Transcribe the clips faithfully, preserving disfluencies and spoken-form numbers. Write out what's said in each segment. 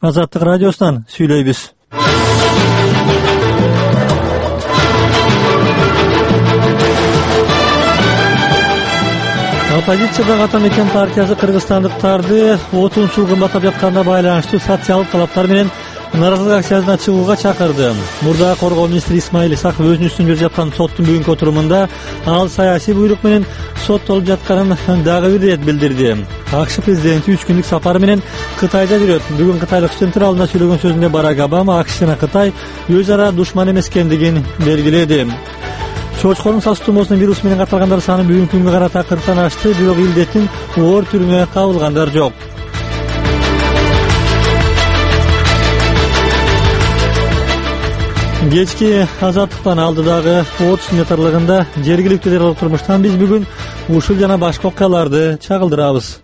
Азаттык радиосунан сүйлөйбүз. Оппозициядагы Ата Мекен партиясы кыргызстандыктарды отун суу кымбаттап жатканына байланыштуу социалдык талаптар менен нааразылык акциясына чыгууга чакырды. Мурдагы коргоо министри Исмаил Исаков өзүнүн үстүн берип жаткан соттун бүгүнкү отурумунда ал саясий буйрук менен соттолуп жатканын дагы бир ирет билдирди. АКШ президенти үч күндүк сапары менен Кытайда жүрөт. Бүгүн кытайлык студенттер алдында сүйлөгөн сөзүндө Барак Обама АКШ жана Кытай өз ара душман эмес экендигин белгиледи. Чочконун сас тумоосунун вирусу менен катталгандар саны бүгүнкү күнгө карата кырктан ашты, бирок илдеттин оор түрүнө кабылгандар жок. Кечки Азаттыктан алдыдагы отуз метрлыгында жергиликтүү элдер турмуштан биз бүгүн ушул жана башка окуяларды чагылдырабыз.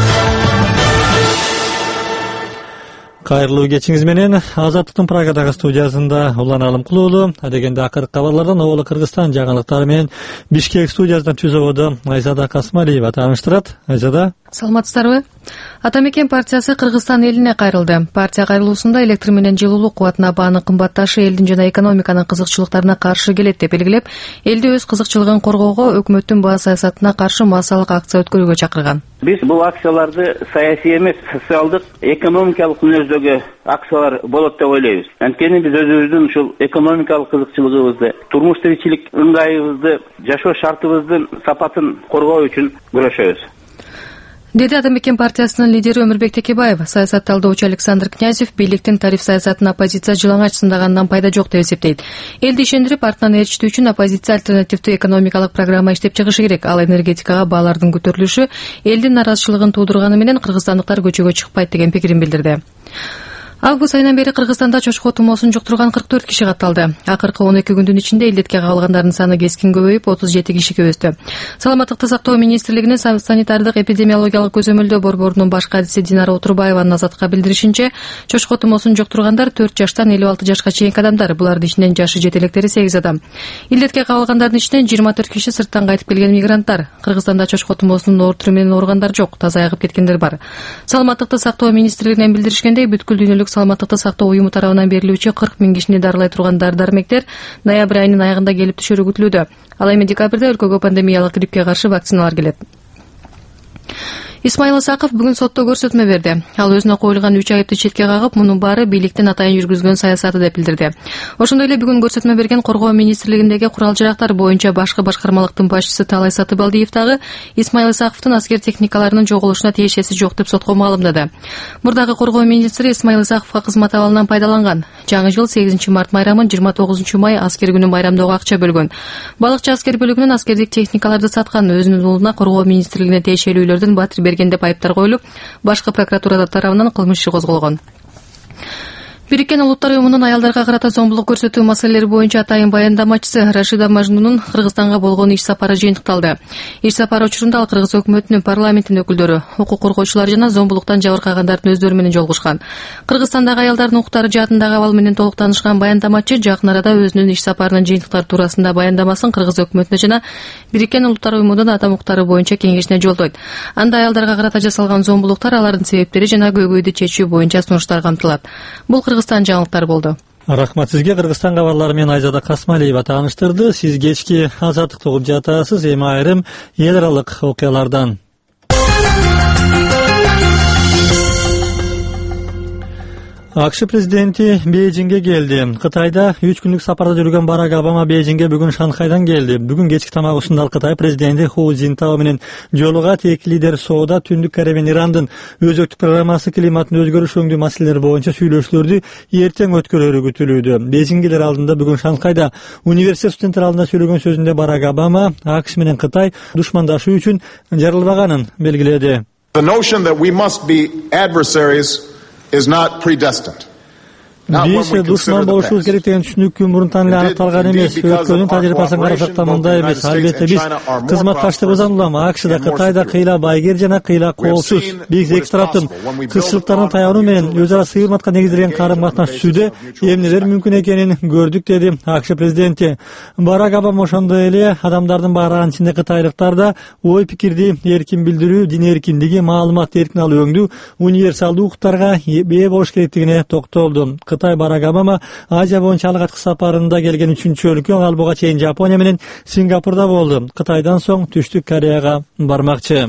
Кайрылуу кечиңиз менен Азаттыктын Прагадагы студиясында Улан Алымкулуулу, адегенде акыркы кабарлардан Оболу Кыргызстан жаңылыктары менен Бишкек студиясынан түзөгөдө Айзада Касмалиева тааныштырат. Айзада, саламатсыздарбы? Ата Мекен партиясы Кыргызстан элине кайрылды. Партия кайрылуусунда электр менен жылуулук кубатына баанын кымбатташы элдин жана экономиканын кызыкчылыктарына каршы келет деп белгилеп, элди өз кызыкчылыгын коргоого өкмөттүн баа саясатына каршы массалык акция өткөрүүгө чакырган. Биз бул акцияларды саясий эмес, социалдык, экономикалык мүнөздөгү акциялар болот деп ойлойбуз. Анткени биз өзүбүздүн ушул экономикалык кызыкчылыгыбызды, турмуш тиричилик ыңгайыбызды, жашоо шартыбыздын сапатын коргоо үчүн күрөшөбүз, деди Ата Мекен партиясынын лидери Өмүрбек Текебаев. Саясат талдоочу Александр Князев бийликтин тариф саясатына оппозиция жылаңач сындагандан пайда жок деп эсептейт. Элди ишендирип, артынан ээрчитүү үчүн оппозиция альтернативдүү экономикалык программа иштеп чыгышы керек. Ал энергетикага баалардын көтөрүлүшү элдин нааразычылыгын туудурганы менен кыргызстандыктар көчөгө чыкпайт деген пикирин билдирди. Август айынан бери Кыргызстанда чочко тумоосун жуктурган кырк төрт киши катталды. Акыркы он эки күндүн ичинде илдетке кабылгандардын саны кескин көбөйүп отуз жети кишиге өстү. Саламаттыкты сактоо министрлигинин санитардык эпидемиологиялык көзөмөлдөө борборунун баш кадиси Динара Отурбаеванын Азатка билдиришинче, чочко тумоосун жуктургандар төрт жаштан элүү алты жашка чейинки адамдар. Булардын ичинен жашы жете электери сегиз адам. Илдетке кабылгандардын ичинен жыйырма төрт киши сырттан кайтып келген мигранттар. Кыргызстанда чочко тумоосунун оор түрү менен ооругандар жок, таза айыгып кеткендер бар. Саламаттыкты сактоо министрлигинен билдиришкендей, бүткүл дүйнөлүк саламаттыкты сактоо уюму тарабынан берилүүчү кырк миң кишини дарылай турган дары-дармектер ноябрь айынын аягында келип түшөрү күтүлүүдө. Ал эми декабрда өлкөгө пандемиялык гриппке каршы вакциналар келет. Исмаил Исаков бүгүн сотто көрсөтмө берди. Ал өзүнө коюлган үч айыпты четке кагып, мунун баары бийликтин атайын жүргүзгөн саясаты деп билдирди. Ошондой эле бүгүн көрсөтмө берген коргоо министрлигиндеги курал-жарактар боюнча башкы башкармалыктын башчысы Талай Сатыбалдиев дагы Исмаил Исаковдун аскер техникаларынын жоголушуна тиешеси жок деп сотко маалымдады. Мурдагы коргоо министри Исмаил Исаковго кызмат абалынан пайдаланган. Жаңы жыл сегизинчи март майрамын жыйырма тогузунчу май аскер күнүн байрамдоого акча бөлгөн. Балыкчы аскер бөлүгүнүн аскердик техникаларды саткан, өзүнүн уулуна коргоо министрлигине тиешелүүлөрдүн батир берген деп айыптар коюлуп, башкы прокуратура тарабынан кылмыш иши козголгон. Бириккен Улуттар уюмунун аялдарга карата зомбулук көрсөтүү маселелери боюнча атайын баяндамачысы Рашида Мажнунун Кыргызстанга болгон иш сапары жыйынтыкталды. Иш сапары учурунда ал Кыргыз өкмөтүнүн, парламенттин өкүлдөрү, укук коргоочулар жана зомбулуктан жабыркагандардын өздөрү менен жолугушкан. Кыргызстандагы аялдардын укуктары жаатындагы абал менен толук таанышкан баяндамачы жакын арада өзүнүн иш сапарынын жыйынтыктары туурасында баяндамасын Кыргыз өкмөтүнө жана Бириккен Улуттар уюмунун адам укуктары боюнча кеңешине жолдойт. Анда аялдарга карата жасалган зомбулуктар, алардын себептери жана көйгөйдү чечүү боюнча сунуштар камтылат. Бул Кыргызстан жаңылыктары болду. Рахмат сизге. Кыргызстан кабарлары менен Айзада Касмалиева тааныштырды. Сиз кечки Азаттыкты угуп жатасыз. Эми айрым эл аралык окуялардан. АКШ президенти Бейжиңге келди. Кытайда үч күндүк сапарда жүргөн Барак Обама Бейжиңге бүгүн Шанхайдан келди. Бүгүн кечки тамак ушунда ал Кытай президенти Ху Цзинтао менен жолугат. Эки лидер соода, Түндүк Корея менен Ирандын өзөктүк программасы, климаттын өзгөрүш өңдүү маселелери боюнча сүйлөшүүлөрдү эртең өткөрөрү күтүлүүдө. Бейжиңгелер алдында бүгүн Шанхайда университет студенттер алдында сүйлөгөн сөзүндө Барак Обама АКШ менен Кытай душмандашуу үчүн жарылбаганын белгиледи. The notion that we must be adversaries is not predestined. Биз душман болушубуз керек деген түшүнүк күн мурун таан эле аныкталган эмес. Өткөндүн тажрыйбасын карасак да мындай эмес. Албетте биз кызматташтыгыбыздан улам АКШ да Кытай да кыйла байгер жана кыйла коопсуз. Биз эки тараптын кызчылыктардын таянуу менен өз ара сыйырматка негизделген карым катнаш түзүүдө эмнелер мүмкүн экенин көрдүк, деди АКШ президенти. Барак Обама ошондой эле адамдардын баарынын ичинде кытайлыктар да ой пикирди эркин билдирүү, дин эркиндиги, маалымат эркин алуу өңдүү универсалдуу укуктарга ээ болуш керектигине токтолду. Кытай Барак Обама Азия боюнча алгачкы сапарында келген үчүнчү өлкө, ал буга чейин Жапония менен Сингапурда болду. Кытайдан соң Түштүк Кореяга бармакчы.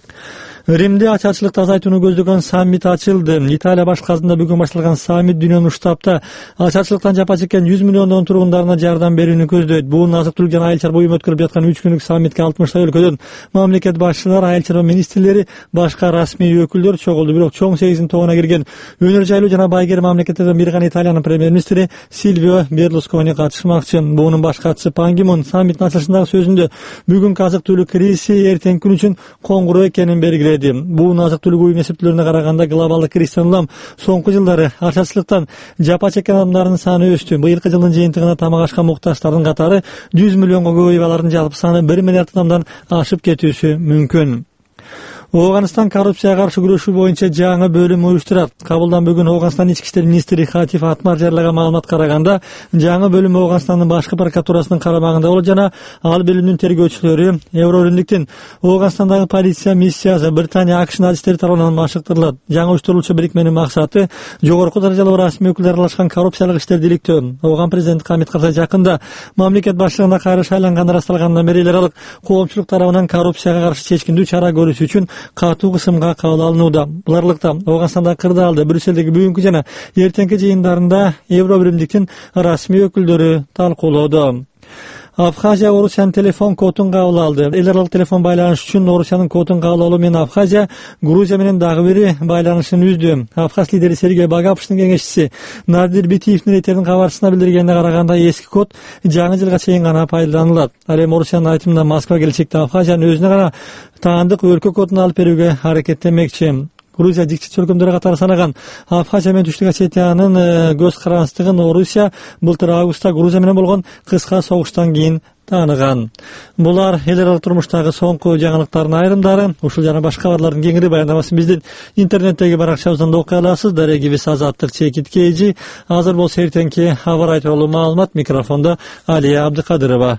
Римде ачарчылыкты азайтууну көздөгөн саммит ачылды. Италия баш касында бүгүн башталган саммит дүйнөнүн штабта ачарчылыктан жапа чеккен жүз миллиондон тургундарына жардам берүүнү көздөйт. Бул азык түлүк жана айыл чарба уюму өткөрүп жаткан үч күнлүк саммитке алтымыштай өлкөдөн мамлекет башчылары, айыл чарба министрлери, башка расмий өкүлдөр чогулду. Бирок чоң сегиздин тобуна кирген өнөр жайлуу жана байгер мамлекеттерден бири гана Италиянын премьер-министри Сильвио Берлускони катышмакчы. Буунун баш катчысы Пан Ги Мун саммиттин ачылышындагы сөзүндө бүгүнкү азык түлүк кризиси эртеңки күн үчүн коңгуроо экенин белгиледи. Бул азык түлүк уюм эсептөөлөрүнө караганда глобалдык кризден улам соңку жылдары ачарчылыктан жапа чеккен адамдардын саны өстү. Быйылкы жылдын жыйынтыгында тамак ашка муктаждардын катары жүз миллионго көбөйүп, алардын жалпы саны бир миллиард адамдан ашып кетүүсү мүмкүн. Оганстан коррупцияга каршы күрөшүү боюнча жаңы бөлүм уюштурат. Кабулдан бүгүн Оганстан ички иштер министри Хатиф Атмар жарыяган маалымат караганда, жаңы бөлүм Оганстандын башкы прокуратурасынын карамагында болот жана ал бөлүмдүн тергөөчүлөрү Евробиримдиктин Оганстандагы полиция миссиясы Британия АКШнын адистери тарабынан машыктырылат. Жаңы уюштурулчу бирикменин максаты жогорку даражалуу расмий өкүлдөр аралашкан коррупциялык иштерди иликтөө. Оған президент Хамид Карзай жакында мамлекет башчылыгына кайра шайланганы расталгандан бери эл аралык коомчулук тарабынан коррупцияга каршы чечкиндүү чара көрүүсү үчүн катуу кысымга кабыл алынууда. Буларлыкта Оганстанда кырдаалды Брюссельдеги бүгүнкү жана эртеңки жыйындарында Евробиримдиктин расмий өкүлдөрү талкуулоодо. Абхазия Орусиянын телефон кодун кабыл алды. Эл аралык телефон байланыш үчүн Орусиянын кодун кабыл алуу менен Абхазия Грузия менен дагы бири байланышын үздү. Абхаз лидери Сергей Багаповичтин кеңешчиси Надир Битиевдин этерин кабарчысына билдиргенине караганда эски код жаңы жылга чейин гана пайдаланылат. Ал эми Орусиянын айтымында Москва келечекте Абхазиянын өзүнө гана таандык өлкө кодун алып берүүгө аракеттенмекчи. Грузия дикчи өлкөмдөрү катары санаган Абхазия менен Түштүк Осетиянын көз карандыгын Орусия былтыр августта Грузия менен болгон кыска согуштан кийин тааныган. Булар эл аралык турмуштагы соңку жаңылыктардын айрымдары. Ушул жана башка кабарлардын кеңири баяндамасын биздин интернеттеги баракчабыздан окуй аласыз. Дарегибиз Азаттык Чекиткейжи. Азыр болсо эртеңки аба тууралуу маалымат. Микрофондо Алия Абдыкадырова.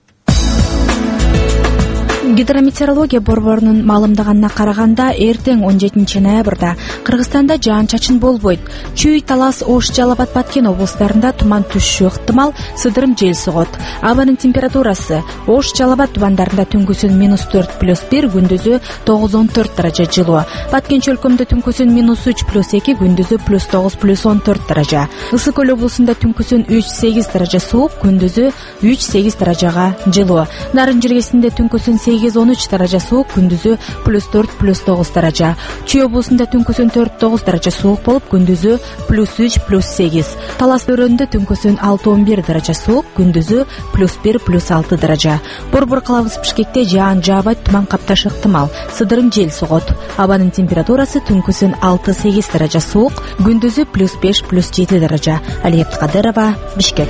Гидрометеорология борборунун маалымдаганына караганда, эртең он жетинчи ноябрда Кыргызстанда жаан-чачын болбойт. Чүй, Талас, Ош, Жалал Абад, Баткен облустарында туман түшүшү ыктымал, сыдырым жел согот. Абанын температурасы Ош, Жалал Абад тубандарында түнкүсүн минус төрт плюс бир, күндүзү тогуз он төрт даража жылуу. Баткен чөлкөмдө түнкүсүн минус үч плюс эки, күндүзү плюс тогуз плюс он төрт даража. Ысык көл облусунда түнкүсүн үч сегиз даража суук, күндүзү үч сегиз даражага жылуу. Нарын жергесинде түнкүсүн сегиз он үч даража суук, күндүзү плюс төрт плюс тогуз даража. Чүй облусунда түнкүсүн төрт тогуз даража суук болуп, күндүзү плюс үч плюс сегиз. Талас өрөөнүндө түнкүсүн алты он бир даража суук, күндүзү плюс бир плюс алты даража. Борбор калабыз Бишкекте жаан жаабайт, туман капташы ыктымал, сыдырым жел согот. Абанын температурасы түнкүсүн алты сегиз даража суук, күндүзү плюс беш плюс жети даража. Алия Абдыкадырова, Бишкек.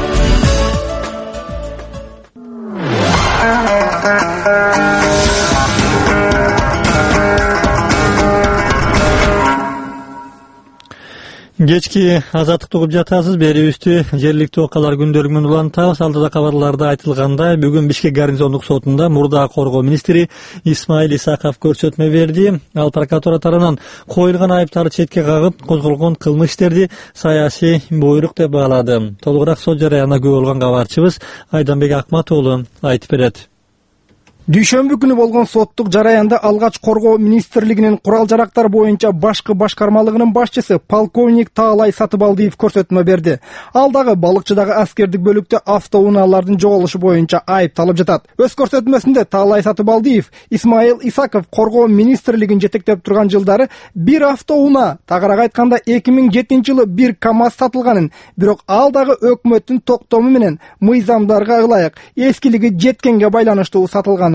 Кечки азаттыкты угуп жатасыз. Берибизди жергиликтүү окуялар күндөрү менен улантабыз. Алдыда кабарларда айтылгандай, бүгүн Бишкек гарнизондук сотунда мурдагы коргоо министри Исмаил Исаков көрсөтмө берди. Ал прокуратура тарабынан коюлган айыптарды четке кагып, козголгон кылмыш иштерди саясий буйрук деп баалады. Толугураак сот жараянына күбө болгон кабарчыбыз Айданбек Акмат уулу айтып берет. Дүйшөмбү күнү болгон соттук жараянда алгач коргоо министрлигинин курал жарактар боюнча башкы башкармалыгынын башчысы полковник Таалай Сатыбалдиев көрсөтмө берди. Ал дагы балыкчыдагы аскердик бөлүктө автоунаалардын жоголушу боюнча айыпталып жатат. Өз көрсөтмөсүндө Таалай Сатыбалдиев Исмаил Исаков коргоо министрлигин жетектеп турган жылдары бир автоунаа, тагыраак айтканда эки миң жетинчи жылы бир КАМАЗ сатылганын, бирок ал дагы өкмөттүн токтому менен мыйзамдарга ылайык эскилиги жеткенге байланыштуу сатылганын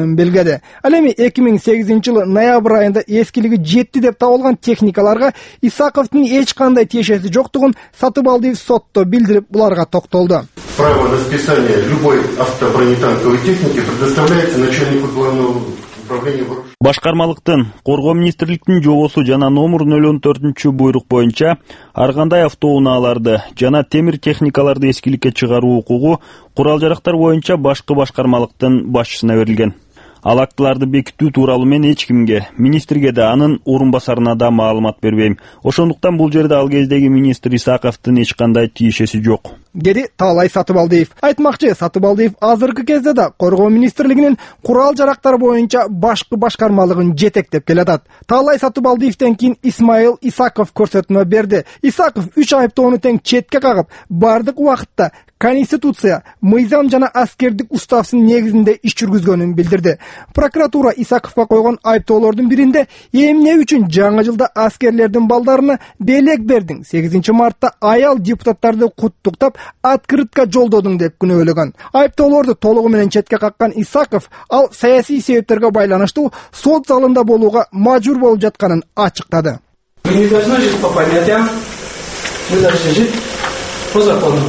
жатканын белгиледи. Ал эми эки миң сегизинчи жылы ноябрь айында эскилиги жетти деп табылган техникаларга Исаковдун эч кандай тиешеси жоктугун Сатыбалдиев сотто билдирип, буларга токтолду. Право на списание любой автобронетанковой техники предоставляется начальнику главного управления вооружений. Башкармалыктын, Коргоо министрликтин жобосу жана номер нөл он төртүнчү буйрук боюнча ар кандай автоунааларды жана темир техникаларды эскиликке чыгаруу укугу курал жарактар боюнча башкы башкармалыктын башчысына берилген. Ал актыларды бекитүү тууралуу мен эч кимге, министрге да, анын орун басарына да маалымат бербейм. Ошондуктан бул жерде ал кездеги министр Исаковдун эч кандай тиешеси жок, деди Таалай Сатыбалдиев. Айтмакчы, Сатыбалдиев азыркы кезде да Коргоо министрлигинин курал жарактар боюнча башкы башкармалыгын жетектеп келатат. Таалай Сатыбалдиевден кийин Исмаил Исаков көрсөтмө берди. Исаков үч айыптоону тең четке кагып, бардык убакытта Конституция, мыйзам жана аскердик уставдын негизинде иш жүргүзгөнүн билдирди. Прокуратура Исаковго койгон айыптоолордун биринде эмне үчүн жаңы жылда аскерлердин балдарына белек бердиң, сегизинчи мартта аял депутаттарды куттуктап открытка жолдодуң деп күнөөлөгөн. Айыптоолорду толугу менен четке каккан Исаков ал саясий себептерге байланыштуу сот залында болууга мажбур болуп жатканын ачыктады. Вы не должны жить по понятиям, вы должны жить по закону.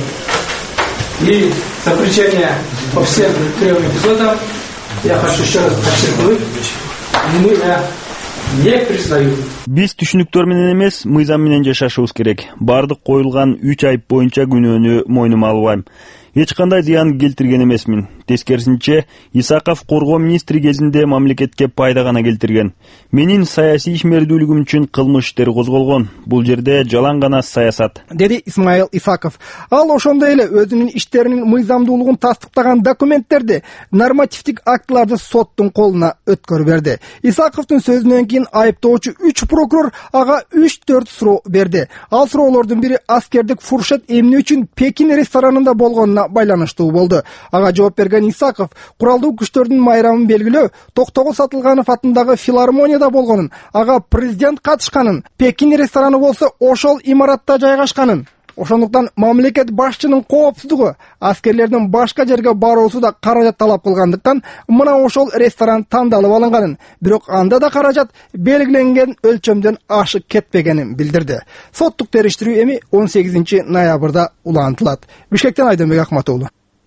И запрещение по всем трем эпизодам я хочу еще раз подчеркнуть, мы не признаю. Биз түшүнүктөр менен эмес, мыйзам менен жашашыбыз керек. Бардык коюлган үч айып боюнча күнөөнү мойнума албайм. Эч кандай зыян келтирген эмесмин. Тескерисинче, Исаков Коргоо министри кезинде мамлекетке пайда гана келтирген. Менин саясий ишмердүүлүгүм үчүн кылмыш иштери козголгон. Бул жерде жалаң гана саясат, деди Исмаил Исаков. Ал ошондой эле өзүнүн иштеринин мыйзамдуулугун тастыктаган документтерди, нормативдик актыларды соттун колуна өткөрүп берди. Исаковдун сөзүнөн кийин айыптоочу үч прокурор ага үч төрт суроо берди. Ал суроолордун бири аскердик фуршет эмне үчүн Пекин ресторанында болгонуна байланыштуу болду. Ага жооп берген Исаков куралдуу күчтөрдүн майрамын белгилөө Токтогул Сатылганов атындагы филармонияда болгонун, ага президент катышканын, Пекин рестораны болсо ошол имаратта жайгашканын, ошондуктан мамлекет башчынын коопсуздугу, аскерлердин башка жерге баруусу да каражат талап кылгандыктан мына ошол ресторан тандалып алынганын, бирок анда да каражат белгиленген өлчөмдөн ашык кетпегенин билдирди. Соттук териштирүү эми он сегизинчи ноябрда улантылат. Бишкектен Айдынбек Акматуулу.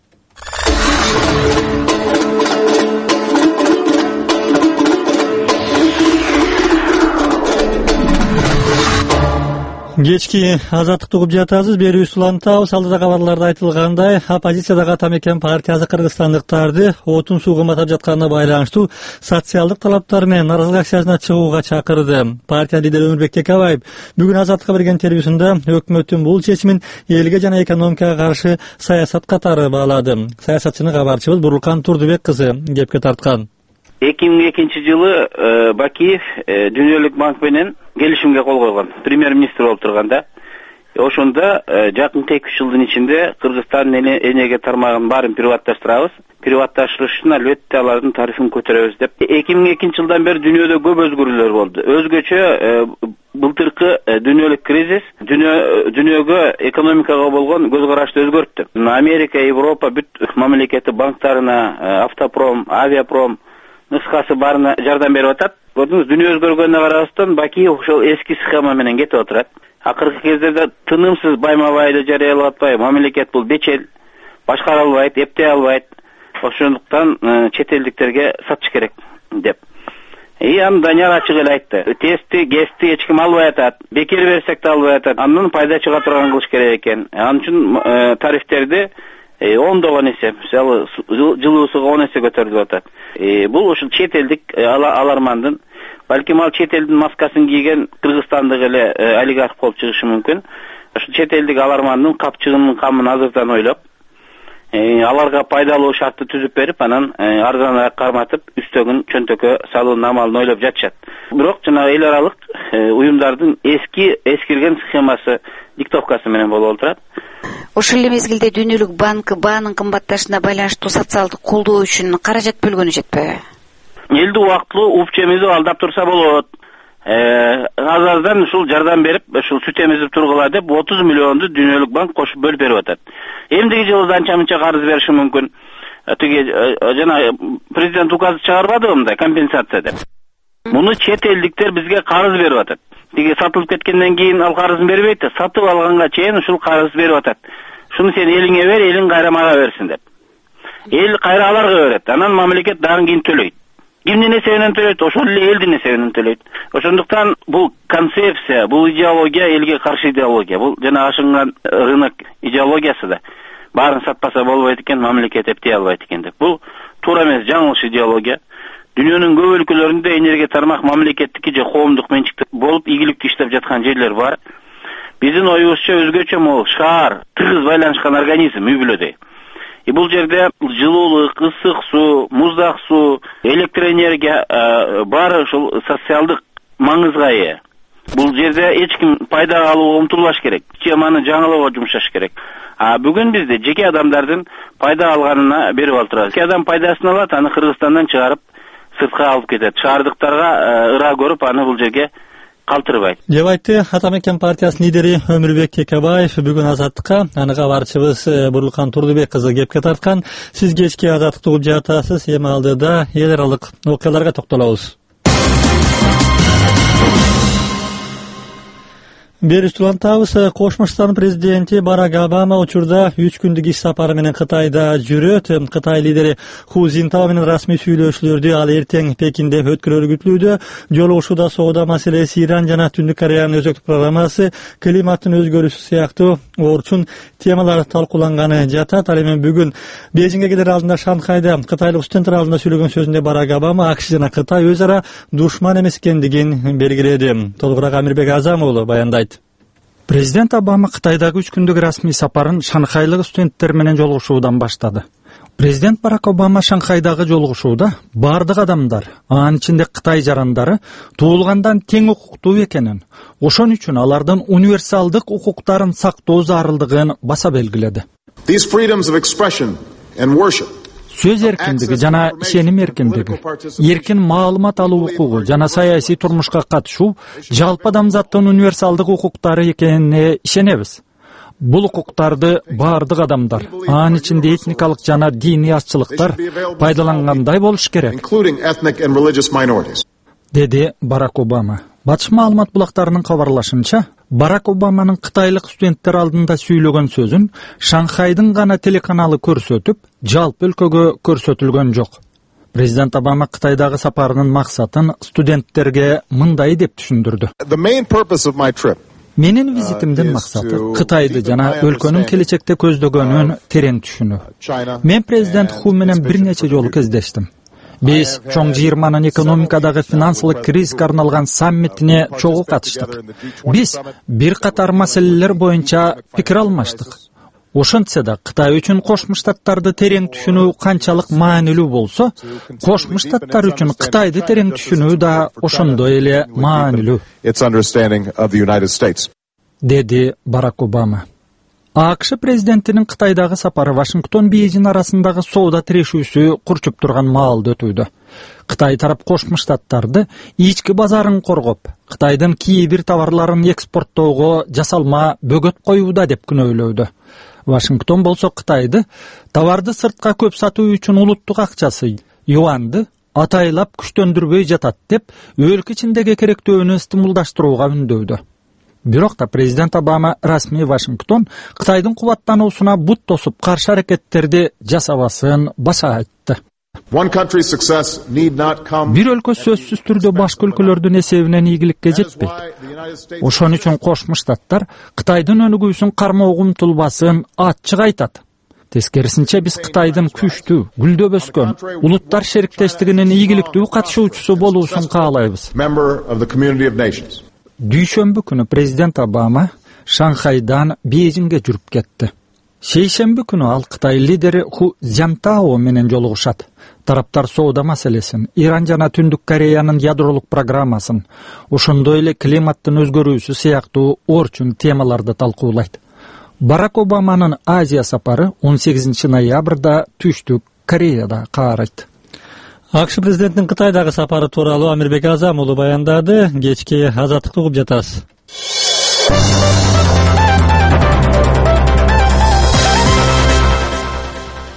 Кечки азаттыкты угуп жатабыз, берүүбүз улантабыз. Алдыда кабарларда айтылгандай, оппозициядагы Атамекен партиясы кыргызстандыктарды отун суу кымбаттап жатканына байланыштуу социалдык талаптар менен нааразылык акциясына чыгууга чакырды. Партия лидери Өмүрбек Текебаев бүгүн Азаттыкка берген интервьюсунда өкмөттүн бул чечимин элге жана экономикага каршы саясат катары баалады. Саясатчыны кабарчыбыз Бурлукан Турдубек кызы кепке тарткан. эки миң экинчи жылы Бакиев Дүйнөлүк банк менен келишимге кол койгон, премьер-министр болуп турганда. Ошондо жакынкы эки үч жылдын ичинде Кыргызстандын энерgia тармагын баарын приватташтырабыз. Приватташтырыш үчүн албетте алардын тарифин көтөрөбүз деп. эки миң экинчи жылдан бери дүйнөдө көп өзгөрүүлөр болду. Өзгөчө былтыркы дүйнөлүк кризис дүйнөгө экономикага болгон көз карашты өзгөрттү. Америка, Европа бүт мамлекети банктарына, Автопром, Авиапром нускасы баарына жардам берип атат. Көрдүңүз, дүйнө өзгөргөнүнө карабастан Бакиев ошол эски схема менен кетип отурат. Акыркы кездерде тынымсыз байма-байды жарыялап атпайбы, мамлекет бул бечел, башкара албайт, эптей албайт. Ошондуктан чет элдиктерге сатыш керек деп. И аны Данияр ачык эле айтты. Тести, гести эч ким албай атат. Бекер берсек да албай атат. Андан пайда чыга турган кылыш керек экен. Анын үчүн тарифтерди ондогон эсе, мисалы жылуу сууга он эсе көтөрүлүп атат. Бул ушул чет элдик алармандын, балким ал чет элдин маскасын кийген кыргызстандык эле олигарх болуп чыгышы мүмкүн. Ушул чет элдик алармандын капчыгынын камын азырдан ойлоп, аларга пайдалуу шартты түзүп берип, анан арзаныраак карматып, үстөгүн чөнтөккө салуунун амалын ойлоп жатышат. Бирок жанагы эл аралык уюмдардын эски эскирген схемасы, диктовкасы менен болуп отурат. Ошол эле мезгилде Дүйнөлүк банк баанын кымбатташына байланыштуу социалдык колдоо үчүн каражат бөлгөнү жетпейби? Элди убактылуу уп чемизип алдап турса болот. Азаздан ушул жардам берип, ушул сүт эмизип тургула деп отуз миллионду Дүйнөлүк банк кошуп бөлүп берип атат. Эмдиги жылы анча-мынча карыз бериши мүмкүн. тиги жана президент указы чыгарбадыбы мындай компенсация деп. Муну чет элдиктер бизге карыз берип атат. Тиги сатылып кеткенден кийин ал карызын бербейт да, сатып алганга чейин ушул карыз берип атат. Шуну сен элиңе бер, элиң кайра мага берсин деп. Эл кайра аларга берет. Анан мамлекет дагы кийин төлөйт. Кимдин эсебинен төлөйт? Ошол эле элдин эсебинен төлөйт. Ошондуктан бул концепция, бул идеология элге каршы идеология. Бул жана ашынган рынок идеологиясы да. Баарын сатпаса болбойт экен, мамлекет эптей албайт экен деп. Бул туура эмес, жаңылыш идеология. Дүйнөнүн көп өлкөлөрүндө энергия тармак мамлекеттики же коомдук менчикте болуп ийгиликтүү иштеп жаткан жерлер бар. Биздин оюбузча өзгөчө могул шаар, тыгыз байланышкан организм үй бүлөдөй. И бул жерде жылуулук, ысык суу, муздак суу, электроэнергия баары ушул социалдык маңызга ээ. Бул жерде эч ким пайда алууга умтулбаш керек. Теманы жаңылоого жумшаш керек. А бүгүн бизде жеке адамдардын пайда алганына берип алдырат. Жеке адам пайдасын алат, аны Кыргызстандан чыгарып сыртка алып кетет. Шаардыктарга ыра көрүп, аны бул жерге калтырбайт деп айтты Атамекен партиясынын лидери Өмүрбек Кекебаев бүгүн Азаттыкка. Аны кабарчыбыз Бурлукан Турдубек кызы кепке тарткан. Сиз кечки Азаттыкты угуп жатасыз. Эми алдыда эл аралык окуяларга токтолобуз. Бериш улантабыз. Кошмо Штаттардын президенти Барак Обама учурда үч күндүк иш сапары менен Кытайда жүрөт. Кытай лидери Ху Цзинтао менен расмий сүйлөшүүлөрдү ал эртең Пекинде өткөрөлү күтүлүүдө. Жолугушууда соода маселеси, Иран жана Түндүк Кореянын өзөктүк программасы, климаттын өзгөрүүсү сыяктуу орчун темалар талкууланганы жатат. Ал эми бүгүн Бейжиңге келер алдында Шанхайда кытайлык студенттер алдында сөйлөгөн сөзүндө Барак Обама АКШ жана Кытай өз ара душман эмес экендигин белгиледи. Толугураак Амирбек Азам уулу баяндайт. Президент Обама Кытайдагы үч күндүк расмий сапарын Шанхайлык студенттер менен жолугушуудан баштады. Президент Барак Обама Шанхайдагы жолугушууда бардык адамдар, анын ичинде Кытай жарандары туулгандан тең укуктуу экенин, ошон үчүн алардын универсалдык укуктарын сактоо зарылдыгын баса белгиледи. These freedoms of expression and worship, сөз эркиндиги жана ишеним эркиндиги, эркин маалымат алуу укугу жана саясий турмушка катышуу жалпы адамзаттын универсалдык укуктары экенине ишенебиз. Бул укуктарды бардык адамдар, анын ичинде этникалык жана диний азчылыктар пайдалангандай болуш керек, деди Барак Обама. Батыш маалымат булактарынын кабарлашынча, Барак Обаманын кытайлык студенттер алдында сүйлөгөн сөзүн Шанхайдын гана телеканалы көрсөтүп, жалпы өлкөгө көрсөтүлгөн жок. Президент Обама Кытайдагы сапарынын максатын студенттерге мындай деп түшүндүрдү. Менин визитимдин максаты Кытайды жана өлкөнүн келечекте көздөгөнүн терең түшүнүү. Мен президент Ху менен бир нече жолу кездештим. Биз чоң жыйырманын экономикадагы финансылык кризиске арналган саммитине чогуу катыштык. Биз бир катар маселелер боюнча пикир алмаштык. Ошентсе да Кытай үчүн Кошмо Штаттарды терең түшүнүү канчалык маанилүү болсо, Кошмо Штаттар үчүн Кытайды терең түшүнүү да ошондой эле маанилүү, деди Барак Обама. АКШ президентинин Кытайдагы сапары Вашингтон Бейжин арасындагы соода тирешүүсү курчуп турган маалда өтүүдө. Кытай тарап Кошмо Штаттарды ички базарын коргоп, Кытайдын кээ бир товарларын экспорттоого жасалма бөгөт коюуда деп күнөөлөдү. Вашингтон болсо Кытайды товарды сыртка көп сатуу үчүн улуттук акчасы юанды атайлап күчтөндүрбөй жатат деп өлкө ичиндеги керектөөнү стимулдаштырууга үндөдү. Бирок да президент Обама расмий Вашингтон Кытайдын кубаттануусуна бут тосуп каршы аракеттерди жасабасын баса айтты. Бир өлкө сөзсүз түрдө башка өлкөлөрдүн эсебинен ийгиликке жетпейт. Ошон үчүн Кошмо Штаттар Кытайдын өнүгүүсүн кармоого умтулбасын ачык айтат. Тескерисинче биз Кытайдын күчтүү, гүлдөп өскөн улуттар шериктештигинин ийгиликтүү катышуучусу болуусун каалайбыз. Дүйшөмбү күнү президент Обама Шанхайдан Бейжиңге жүрүп кетти. Шейшемби күнү ал Кытай лидери Ху Цзинтао менен жолугушат. Тараптар соода маселесин, Иран жана Түндүк Кореянын ядролук программасын, ошондой эле климаттын өзгөрүүсү сыяктуу орчун темаларды талкуулайт. Барак Обаманын Азия сапары он сегизинчи ноябрда Түштүк Кореяда каарайт. АКШ президентинин Кытайдагы сапары тууралуу Амирбек Азам уулу баяндады. Кечки Азаттыкты угуп жатасыз.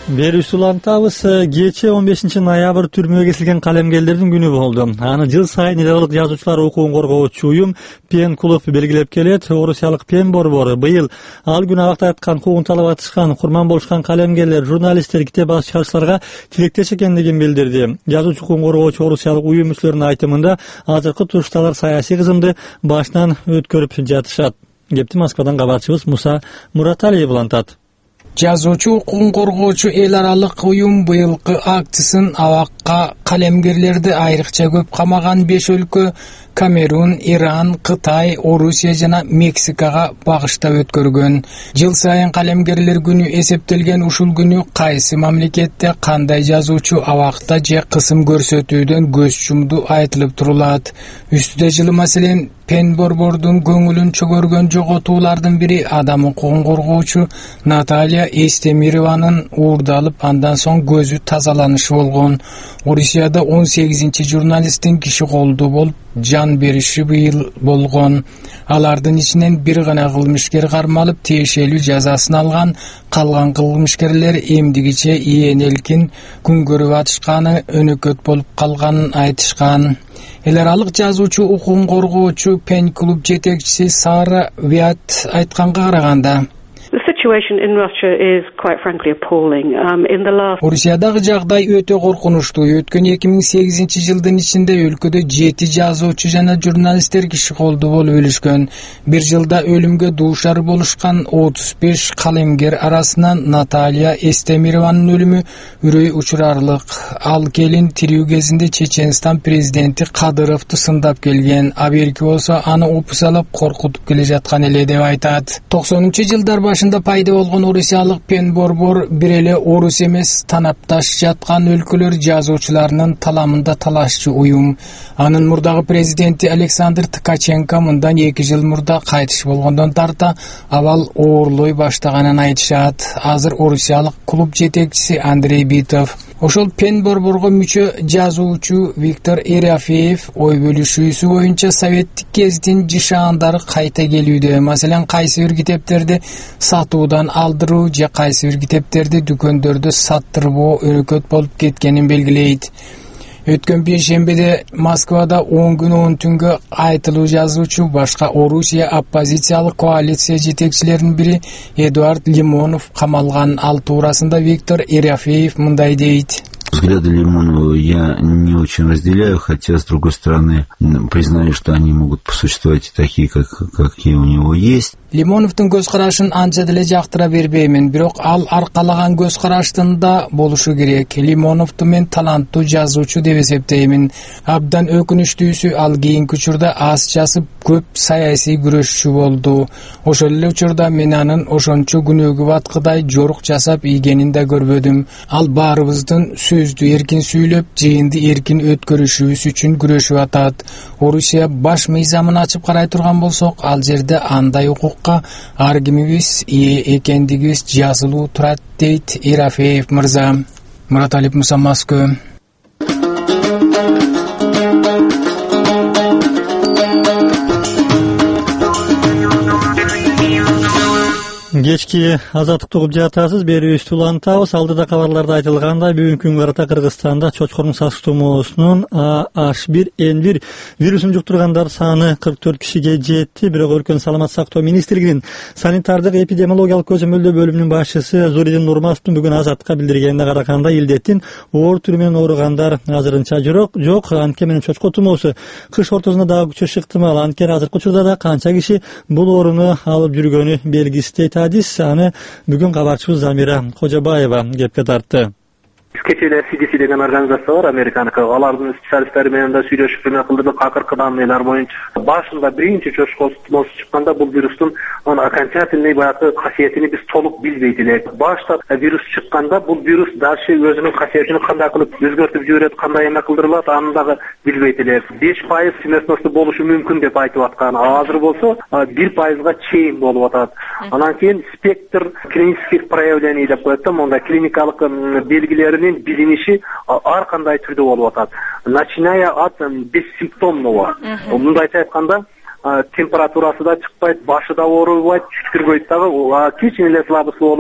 Берүүсү улантабыз. Кечээ он бешинчи ноябрь түрмөгө кесилген калемгерлердин күнү болду. Аны жыл сайын эл аралык жазуучулар укугун коргоочу уюм Пен клуб белгилеп келет. Орусиялык Пен борбору быйыл ал күнү абакта айткан куугун талап атышкан, курман болушкан калемгерлер, журналисттер, китеп басып чыгарыштарга тилектеш экендигин билдирди. Жазуучу укугун коргоочу орусиялык уюм мүчөлөрүнүн айтымында азыркы туруштагылар саясий кызымды башынан өткөрүп жатышат. Кепти Москвадан кабарчыбыз Муса Мураталиев улантат. Жазуучу укугун коргоочу эл аралык уюм быйылкы акциясын абакка калемгерлерди айрыкча көп камаган беш өлкө Камерун, Иран, Кытай, Орусия жана Мексикага багыштап өткөргөн. Жыл сайын калемгерлер күнү эсептелген ушул күнү кайсы мамлекетте кандай жазуучу абакта же кысым көрсөтүүдөн көз жумду айтылып турулат. Үстүдө жылы маселен Пен борбордун көңүлүн чөгөргөн жоготуулардын бири адам укугун коргоочу Наталья Эстемированын уурдалып, андан соң көзү тазаланышы болгон. Орусияда он сегизинчи журналисттин киши колдуу болуп жан бериши быйыл болгон. Алардын ичинен бир гана кылмышкер кармалып, тиешелүү жазасын алган, калган кылмышкерлер эмдигиче ийенелкин күн көрүп атышканы өнөкөт болуп калганын айтышкан. Эл аралык жазуучу укугун коргоочу Пен клуб жетекчиси Сара Виат айтканга караганда, Орусиядагы жагдай өтө коркунучтуу. Өткөн эки миң сегизинчи жылдын ичинде өлкөдө жети жазуучу жана журналисттер киши колдуу болуп өлүшкөн. Бир жылда өлүмгө дуушар болушкан отуз беш калемгер арасынан Наталья Эстемированын өлүмү үрөй учурарлык. Ал келин тирүү кезинде Чеченстан президенти Кадыровду сындап келген. Аберки болсо аны опусалап коркутуп келе жаткан эле деп айтат. токсонунчу жылдар башында пайда болгон орусиялык Пен борбор бир эле орус эмес, танапташ жаткан өлкөлөр жазуучуларынын таламында талашчу уюм. Анын мурдагы президенти Александр Ткаченко мындан эки жыл мурда кайтыш болгондон тарта абал оорлой баштаганын айтышат. Азыр орусиялык клуб жетекчиси Андрей Битов. Ошол Пен борборго мүчө жазуучу Виктор Ерафеев ой бөлүшүүсү боюнча советтик кездин жышаандары кайта келүүдө. Маселен, кайсы бир китептерди сатуудан алдыруу же кайсы бир китептерди дүкөндөрдө саттырбоо өнөкөт болуп кеткенин белгилейт. Өткөн бейшембиде Москвада он күн он түнгө айтылуу жазуучу башка Орусия оппозициялык коалиция жетекчилеринин бири Эдуард Лимонов камалган. Ал туурасында Виктор Ерафеев мындай дейт. Взгляды Лимонова я не очень разделяю, хотя, с другой стороны, признаю, что они могут существовать и такие, как, какие у него есть. Лимоновдун көз карашын анча деле жактыра бербеймин, бирок ал аркалаган көз караштын да болушу керек. Лимоновду мен таланттуу жазуучу деп эсептеймин. Абдан өкүнүчтүүсү, ал кийинки учурда аз жазып, көп саясий күрөшчү болду. Ошол эле учурда мен анын ошончо күнөөгө баткыдай жорук жасап ийгенин да көрбөдүм. Ал баарыбыздын сөздү эркин сүйлөп, жыйынды эркин өткөрүшүбүз үчүн күрөшүп атат. Орусия баш мыйзамын ачып карай турган болсок, ал жерде андай укукка ар кимибиз ээ экендигибиз жазылуу турат, дейт Ерафеев мырза. Мураталиев, Муса, Москва. Кечки азаттык угуп жатасыз, берүүбүздү улантабыз. Алдыда кабарларда айтылгандай, бүгүнкү күнгө карата Кыргызстанда чочкордун сасык тумоосунун А H bir N bir вирусун жуктургандар саны кырк төрт кишиге жетти. Бирок өлкөнүн саламат сактоо министрлигинин санитардык эпидемиологиялык көзөмөлдөө бөлүмүнүн башчысы Зуридин Нурматовдун бүгүн азаттыкка билдиргенине караганда, илдеттин оор түрү менен ооругандар азырынча жок. Жок, анткени менен чочко тумоосу кыш ортосунда дагы күчөшү ыктымал. Анткени азыркы учурда да канча киши бул ооруну алып жүргөнү белгисиз. Аны бүгүн кабарчыбыз Замира Кожобаева кепке тартты. Кечээ C D C деген организация бар, американыкы. Алардын специалисттери менен да сүйлөшүп эме кылдырдык, акыркы данныйлар боюнча. Башында биринчи чочко тумоосу чыкканда бул вирустун окончательный баягы касиетини биз толук билбейт элек. Башта вирус чыкканда бул вирус дальше өзүнүн касиетин кандай кылып өзгөртүп жиберет, кандай эме кылдырылат, аны дагы билбейт элек. беш пайыз смертности болушу мүмкүн деп айтып аткан. Азыр болсо бир пайызга чейин болуп атат. Анан кийин спектр клинических проявлений деп коет да, монда клиникалык белгилеринин билиниши ар кандай түрдө болуп атат. Начиная от бессимптомного. Мындайча айтканда, температурасы да чыкпайт, башы да оорубайт, түшкүрбөйт дагы, кичине эле слабость болуп элек,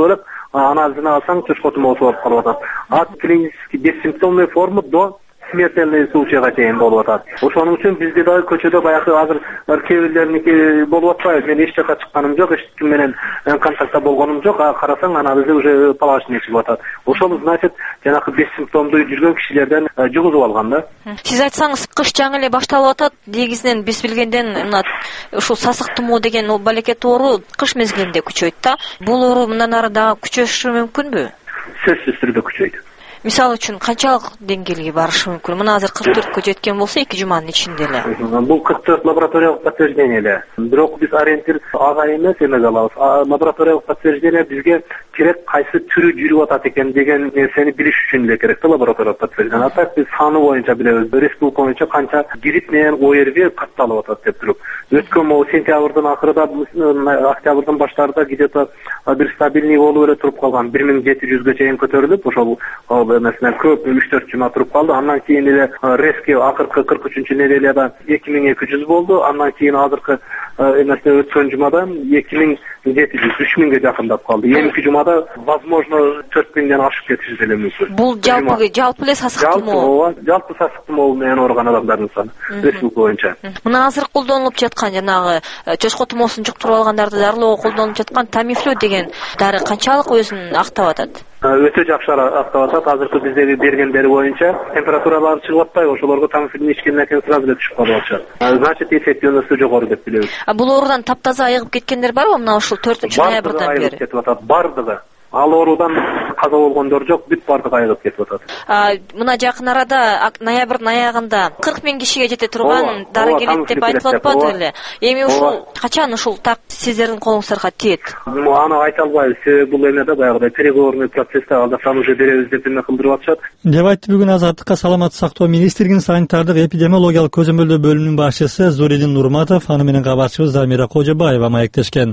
анализин алсаң чочко тумоосу болуп калып атат. От клинический бессимптомной формы до смертельный случайга чейин болуп атат. Ошоның үчүн бизде дагы көчөдө баягы азыр кээ бирлериники болуп атпайбы. Мен эч жака чыкканым жок, эч ким менен контактта болгонум жок. А карасаң анализи уже положительный чыгып атат. Ошол значит жанагы бессимптомдуу жүргөн кишилерден жугузуп алган да. Сиз айтсаңыз, кыш жаңы эле башталып атат. Негизинен биз билгенден мына ушул сасык тумоо деген ол балекет оору кыш мезгилинде күчөйт да. Бул оору мындан ары дагы күчөшү мүмкүнбү? Сөзсүз түрдө күчөйт. Мисалы үчүн канчалык деңгээлге барышы мүмкүн? Мына азыр кырк төрткө жеткен болсо эки жуманын ичинде эле. Бул кырк төрт лабораториялык подтверждение эле. Бирок биз ориентир ага эмес эмес алабыз. Лабораториялык подтверждение бизге керек кайсы түрү жүрүп атат экен деген нерсени билиш үчүн эле керек да лабораториялык подтверждение. А так биз саны боюнча билебиз. Республика боюнча канча грипп менен ОРВИ катталып атат деп туруп. Өткөн могу сентябрдын ахырында, октябрдын баштарында где-то бир стабильный болуп эле туруп калган. бир миң жети жүзгө чейин көтөрүлүп, ошол эмесинен көп үч төрт жума туруп калды. Андан кийин эле резкий акыркы кырк үчүнчү неделяда эки миң эки жүз болду. Андан кийин азыркы эмесине өткөн жумада эки миң жети жүз үч миңге жакындап калды. Эмки жумада возможно төрт миңден ашып кетиши деле мүмкүн. Бул жалпы жалпы эле сасык тумоо. Жалпы сасык тумоо менен ооруган адамдардын саны республика боюнча. Мына азыр колдонулуп жаткан жанагы чочко тумоосун жуктуруп алгандарды дарылоого колдонулуп жаткан Тамифлю деген дары канчалык өзүн актап атат? Өтө жакшы актап атат. Азыркы биздеги бергендери боюнча температуралары чыгып атпайбы, ошолорго Тамифлюн ичкенден кийин сразу эле түшүп калып атышат. Значит, эффективносту жогору деп билебиз. Бул оорудан таптаза айыгып кеткендер барбы? Мына ушул төртүнчү ноябрдан бери кетип атат. Бардыгы. Ал оорудан каза болгондор жок, бүт бардыгы айыгып кетип атат. Мына жакын арада ноябрдын аягында кырк миң кишиге жете турган дары келет деп айтылып атпады эле. Эми ушул качан ушул так сиздердин колуңуздарга тиет? Аны айта албайбыз. Себеби бул эме да баягыдай переговорный процессте ал жактан уже беребиз деп эме кылдырып атышат. Деп айтты бүгүн Азаттыкка саламаттык сактоо министрлигинин санитардык эпидемиологиялык көзөмөлдөө бөлүмүнүн башчысы Зуридин Нурматов, аны менен кабарчыбыз Замира Кожобаева маектешкен.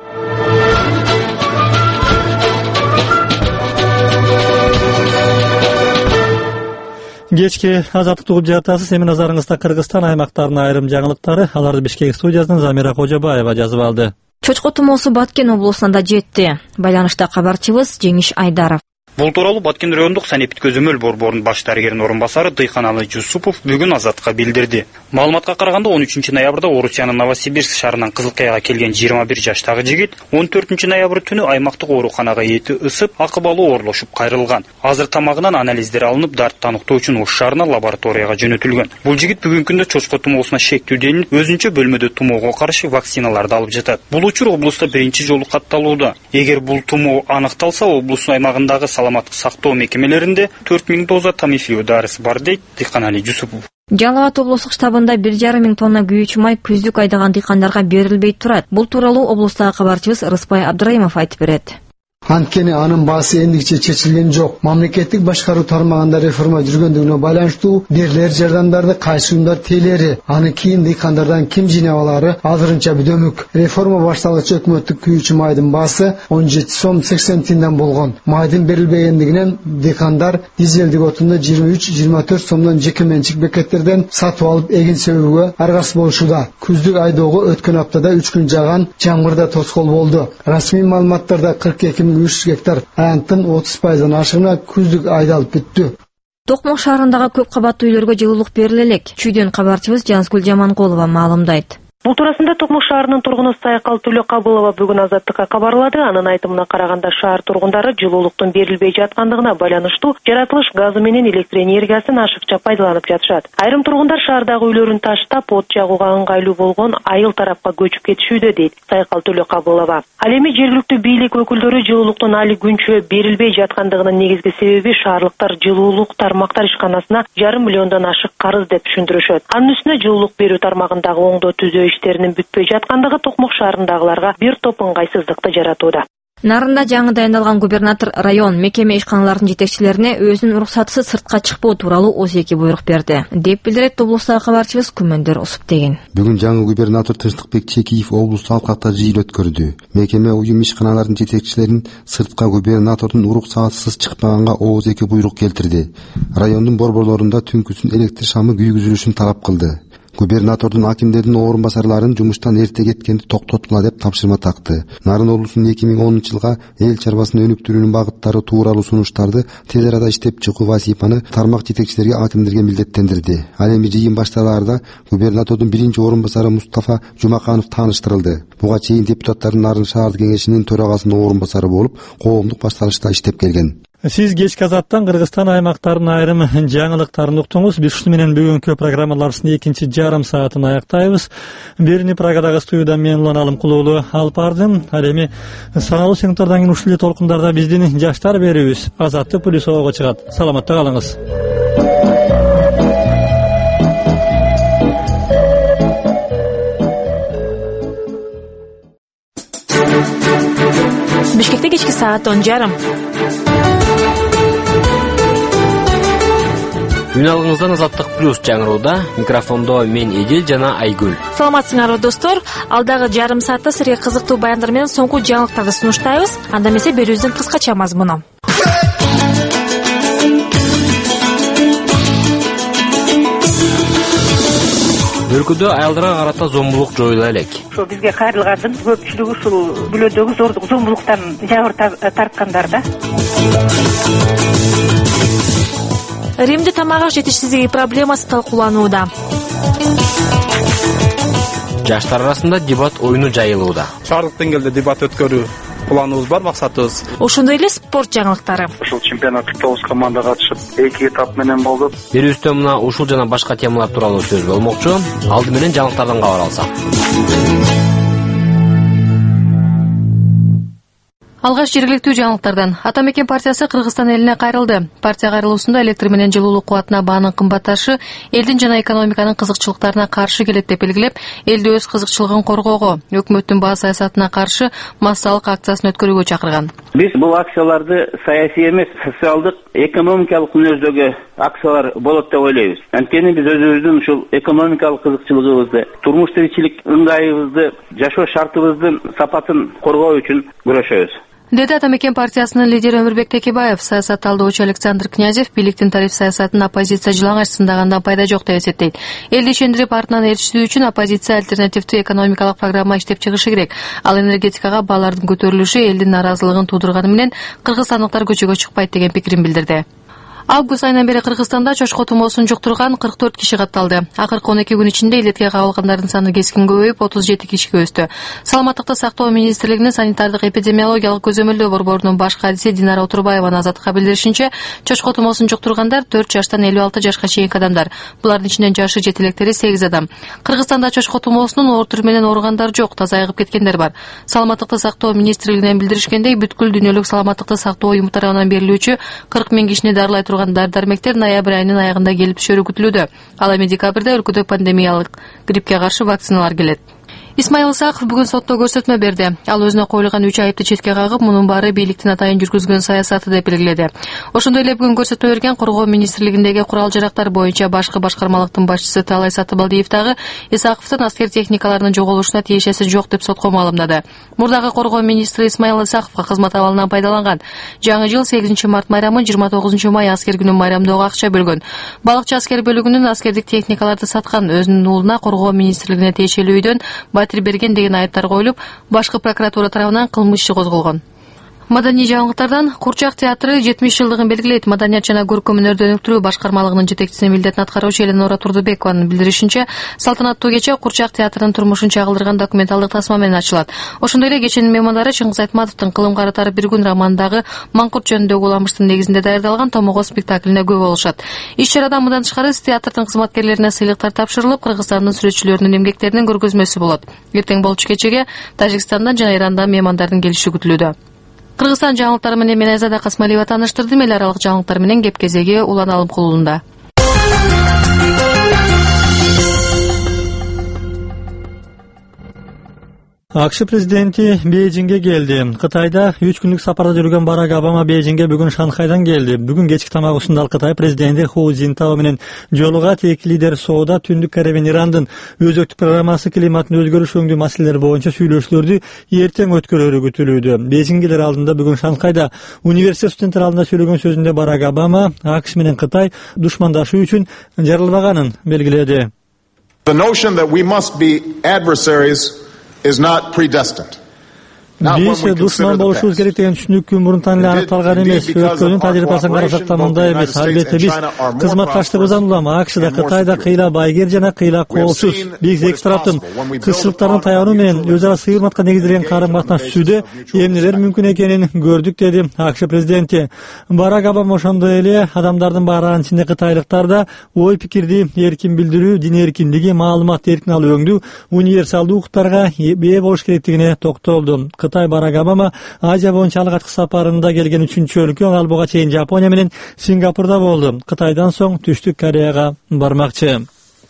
Кечки Азаттык угуп жатасыз. Эми назарыңызда Кыргызстан аймактарынын айрым жаңылыктары. Аларды Бишкек студиясынан Замира Кожобаева жазып алды. Чочко тумоосу Баткен облусунда жетти. Байланышта кабарчыбыз Жеңиш Айдаров. Бул тууралуу Баткен райондук санэпид көзөмөл борборунун баш дарыгеринин орун басары Дыйканалы Жусупов бүгүн Азаттыкка билдирди. Маалыматка караганда он үчүнчү ноябрда Орусиянын Новосибирск шаарынан Кызылкаяга келген жыйырма бир жаштагы жигит он төртүнчү ноябрь түнү аймактык ооруканага эти ысып, акыбалуу оорлошуп кайрылган. Азыр тамагынан анализдер алынып, дарт таныктоо үчүн Ош шаарына лабораторияга жөнөтүлгөн. Бул жигит бүгүнкү күндө чочко тумоосуна шектүү делинип, өзүнчө бөлмөдө тумоого каршы вакциналарды алып жатат. Бул учур облуста биринчи жолу катталууда. Эгер бул тумоо аныкталса, облустун аймагындагы саламаттык сактоо мекемелеринде төрт миң доза Тамифлю дарысы бар дейт Дыйканали Жусупов. Жалал Абад облустук штабында бир жарым миң тонна күйүүчү май күздүк айдаган дыйкандарга берилбей турат. Бул тууралуу облустагы кабарчыбыз Рыспай Абдырайымов айтып берет. Анткени анын баасы эндикче чечилген жок. Мамлекеттик башкаруу тармагында реформа жүргөндүгүнө байланыштуу берилер жардамдарды кайсы уюмдар тейлери, аны кийин дыйкандардан ким жыйнап алары азырынча бүдөмүк. Реформа башталгычы өкмөттүк күйүүчү майдын баасы он жети сом сексен тинден болгон. Майдын берилбегендигинен дыйкандар дизелдик отунду жыйырма үч жыйырма төрт сомдон жеке менчик бекеттерден сатып алып эгин себүүгө аргасыз болушууда. Күздүк айдоого өткөн аптада үч күн жааган жамгырда тоскоол болду. Расмий маалыматтарда кырк эки миң үч гектар аянттын отуз пайыздан ашыгына күздүк айдалып бүттү. Токмок шаарындагы көп кабаттуу үйлөргө жылуулук бериле элек. Чүйдөн кабарчыбыз Жанскүл Жаманкулова маалымдайт. Бул туурасында Токмок шаарынын тургуну Сайкал Төлөкабылова бүгүн Азаттыкка кабарлады. Анын айтымына караганда шаар тургундары жылуулуктун берилбей жаткандыгына байланыштуу жаратылыш газы менен электр энергиясын ашыкча пайдаланып жатышат. Айрым тургундар шаардагы үйлөрүн таштап, от жагууга ыңгайлуу болгон айыл тарапка көчүп кетишүүдө дейт Сайкал Төлөкабылова. Ал эми жергиликтүү бийлик өкүлдөрү жылуулуктун али күнчө берилбей жаткандыгынын негизги себеби шаарлыктар жылуулук тармактар ишканасына жарым миллиондон ашык карыз деп түшүндүрүшөт. Анын үстүнө жылуулук берүү тармагындагы оңдоо түзөө иштеринин бүтпөй жаткандыгы Токмок шаарындагыларга бир топ ыңгайсыздыкты жаратууда. Нарында жаңы дайындалган губернатор район мекеме ишканаларынын жетекчилерине өзүнүн уруксатысыз сыртка чыкпоо тууралуу отуз эки буйрук берди, деп билдирет облустагы кабарчыбыз Күмөндөр Усуптеген. Бүгүн жаңы губернатор Тынчтыкбек Чекиев облустук алкакта жыйын өткөрдү. Мекеме уюм ишканаларынын жетекчилерин сыртка губернатордун уруксатысыз чыкпаганга отуз эки буйрук келтирди. Райондун борборлорунда түнкүсүн электр шамы күйгүзүлүшүн талап кылды. Губернатордун акимдердин орун басарларын жумуштан эрте кеткенди токтоткула деп тапшырма такты. Нарын облусунун эки миң онунчу жылга эл чарбасын өнүктүрүүнүн багыттары тууралуу сунуштарды тез арада иштеп чыгуу вазифаны тармак жетекчилерге акимдерге милдеттендирди. Ал эми жыйын башталаарда губернатордун биринчи орун басары Мустафа Жумаканов тааныштырылды. Буга чейин депутаттардын Нарын шаардык кеңешинин төрагасынын орун басары болуп, коомдук башталышта иштеп келген. Сиз кечки азаттан Кыргызстан аймактарынын айрым жаңылыктарын уктуңуз. Биз ушу менен бүгүнкү программаларыбыздын экинчи жарым саатын аяктайбыз. Берни Прагадагы студияда мен Улан Алымкулуулу алып бардым. Ал эми саналуу секундтардан кийин ушул эле толкундарда биздин жаштар берүүбүз Азаттык Плюсового чыгат. Саламатта калыңыз. Бишкекте кечки саат он жарым. Күн алыңыздан Азаттык Плюс жаңырууда. Микрофондо мен Эдил жана Айгүл. Саламатсыңарбы достор. Алдагы жарым саатта силерге кызыктуу баяндар менен соңку жаңылыктарды сунуштайбыз. Анда эмесе берүүбүздүн кыскача мазмуну. Өлкөдө аялдарга карата зомбулук жоюла элек. Ошо бизге кайрылгандын көпчүлүгү ушул бүлөдөгү зордук зомбулуктан жабыр тарткандар да. Римде тамак аш жетишсиздиги проблемасы талкууланууда. Жаштар арасында дебат оюну жайылууда. Шаардык деңгээлде дебат өткөрүү планыбыз бар, максатыбыз. Ошондой эле спорт жаңылыктары. Ушул чемпионатта тогуз команда катышып, эки этап менен болду. Берүүбүздө мына ушул жана башка темалар тууралуу сөз болмокчу. Алды менен жаңылыктардан кабар алсак. Алгаш жергиликтүү жаңылыктардан. Атамекен партиясы Кыргызстан элине кайрылды. Партия кайрылуусунда электр менен жылуулук кубатына баанын кымбатташы элдин жана экономиканын кызыкчылыктарына каршы келет деп белгилеп, элди өз кызыкчылыгын коргоого, өкмөттүн баа саясатына каршы массалык акциясын өткөрүүгө чакырган. Биз бул акцияларды саясий эмес, социалдык, экономикалык мүнөздөгү акциялар болот деп ойлойбуз. Анткени биз өзүбүздүн ушул экономикалык кызыкчылыгыбызды, турмуш тиричилик ыңгайыбызды, жашоо шартыбыздын сапатын коргоо үчүн күрөшөбүз. Деди Атамекен партиясынын лидери Өмүрбек Текебаев. Саясат талдоочу Александр Князев бийликтин тариф саясатын оппозиция жылаңач сындагандан пайда жок деп эсептейт. Элди ишендирип артынан эришүү үчүн оппозиция альтернативдүү экономикалык программа иштеп чыгышы керек. Ал энергетикага баалардын көтөрүлүшү элдин наразылыгын туудурганы менен кыргызстандыктар көчөгө чыкпайт деген пикирин билдирди. Август айынан бери Кыргызстанда чочко тумоосун жуктурган кырк төрт киши катталды. Акыркы он эки күн ичинде илетке кабылгандардын саны кескин көбөйүп отуз жети кишиге өстү. Саламаттыкты сактоо министрлигинин санитардык эпидемиологиялык көзөмөлдөө борборунун баш кадиси Динара Отурбаеванын Азаттыкка билдиришинче, чочко тумоосун жуктургандар төрт жаштан элүү алты жашка чейинки адамдар. Булардын ичинен жашы жети электери сегиз адам. Кыргызстанда чочко тумоосунун оор менен ооругандар жок, таза айыгып кеткендер бар. Саламаттыкты сактоо министрлигинен билдиришкендей, бүткүл дүйнөлүк саламаттыкты сактоо уюму тарабынан берилүүчү кырк миң кишини дарылай дар-дармектер ноябрь айынын аягында келип түшөрү күтүлүүдө. Ал эми декабрда өлкөдө пандемиялык гриппке каршы вакциналар келет. Исмаил Исаков бүгүн сотто көрсөтмө берди. Ал өзүнө коюлган үч айыпты четке кагып, мунун баары бийликтин атайын жүргүзгөн саясаты деп белгиледи. Ошондой эле бүгүн көрсөтмө берген Коргоо министрлигиндеги курал-жарактар боюнча башкы башкармалыктын башчысы Таалай Сатыбалдиев дагы Исаковдун аскер техникаларынын жоголушуна тиешеси жок деп сотко маалымдады. Мурдагы Коргоо министри Исмаил Исаковго кызмат абалынан пайдаланган. Жаңы жыл сегизинчи март майрамын, жыйырма тогузунчу май аскер күнүн майрамдоого акча бөлгөн. Балыкчы аскер бөлүгүнүн аскердик техникаларды саткан, өзүнүн уулуна Коргоо министрлигине тиешелүү үйдөн батир берген деген айыптар коюлуп, башкы прокуратура тарабынан кылмыш иши козголгон. Маданий жаңылыктардан Курчак театры жетимиш жылдыгын белгилейт. Маданият жана көркөм өнөрдү өнүктүрүү башкармалыгынын жетекчисинин милдетин аткаруучу Эленора Турдубекованын билдиришинче, салтанаттуу кече Курчак театрынын турмушун чагылдырган документалдык тасма менен ачылат. Ошондой эле кеченин меймандары Чыңгыз Айтматовдун Кылым карытар бир күн романындагы Маңкурт жөнүндөгү уламыштын негизинде даярдалган Томого спектаклине күбө болушат. Иш-чарадан мындан тышкары театрдын кызматкерлерине сыйлыктар тапшырылып, Кыргызстандын сүрөтчүлөрүнүн эмгектеринин көргөзмөсү болот. Эртең болчу кечеге Тажикстандан жана Ирандан меймандардын келиши күтүлүүдө. Кыргызстан жаңылыктары менен мен Айзада Касмалиева тааныштырдым. Эл аралык жаңылыктар менен кеп кезеги Улан Алымкулуулунда. АКШ президенти Бейжиңге келди. Кытайда үч күндүк сапарда жүргөн Барак Обама Бейжиңге бүгүн Шанхайдан келди. Бүгүн кечки тамак ушунда ал Кытай президенти Ху Цзинтао менен жолугат. Эки лидер соода, Түндүк Корея менен Ирандын өзөктүк программасы, климаттын өзгөрүшү өңдүү маселелери боюнча сүйлөшүүлөрдү эртең өткөрөрү күтүлүүдө. Бейжиң келер алдында бүгүн Шанхайда университет студенттер алдында сөйлөгөн сөзүндө Барак Обама АКШ менен Кытай душмандашуу үчүн жарылбаганын белгиледи. The notion that we must be adversaries is not predestined. Биз душман болушубуз керек деген түшүнүк күн мурун таң эле аныкталган эмес. Өткөндүн тажрыйбасын карасак да мындай эмес. Албетте биз кызматташтыгыбыздан улам АКШда, Кытайда кыйла байгер жана кыйла колсуз. Биз эки тараптын кызчылыктардын таянуу менен өз ара сыйырматка негизделген карым-катнаш түзүүдө эмнелер мүмкүн экенин көрдүк, деди АКШ президенти. Барак Обама ошондой эле адамдардын баарынын ичинде кытайлыктар да ой пикирди эркин билдирүү, дин эркиндиги, маалымат эркин алуу өңдүү универсалдуу укуктарга ээ болуш керектигине токтолду. Кытай Барак Обама Азия боюнча алгачкы сапарында келген үчүнчү өлкө, ал буга чейин Жапония менен Сингапурда болду. Кытайдан соң Түштүк Кореяга бармакчы.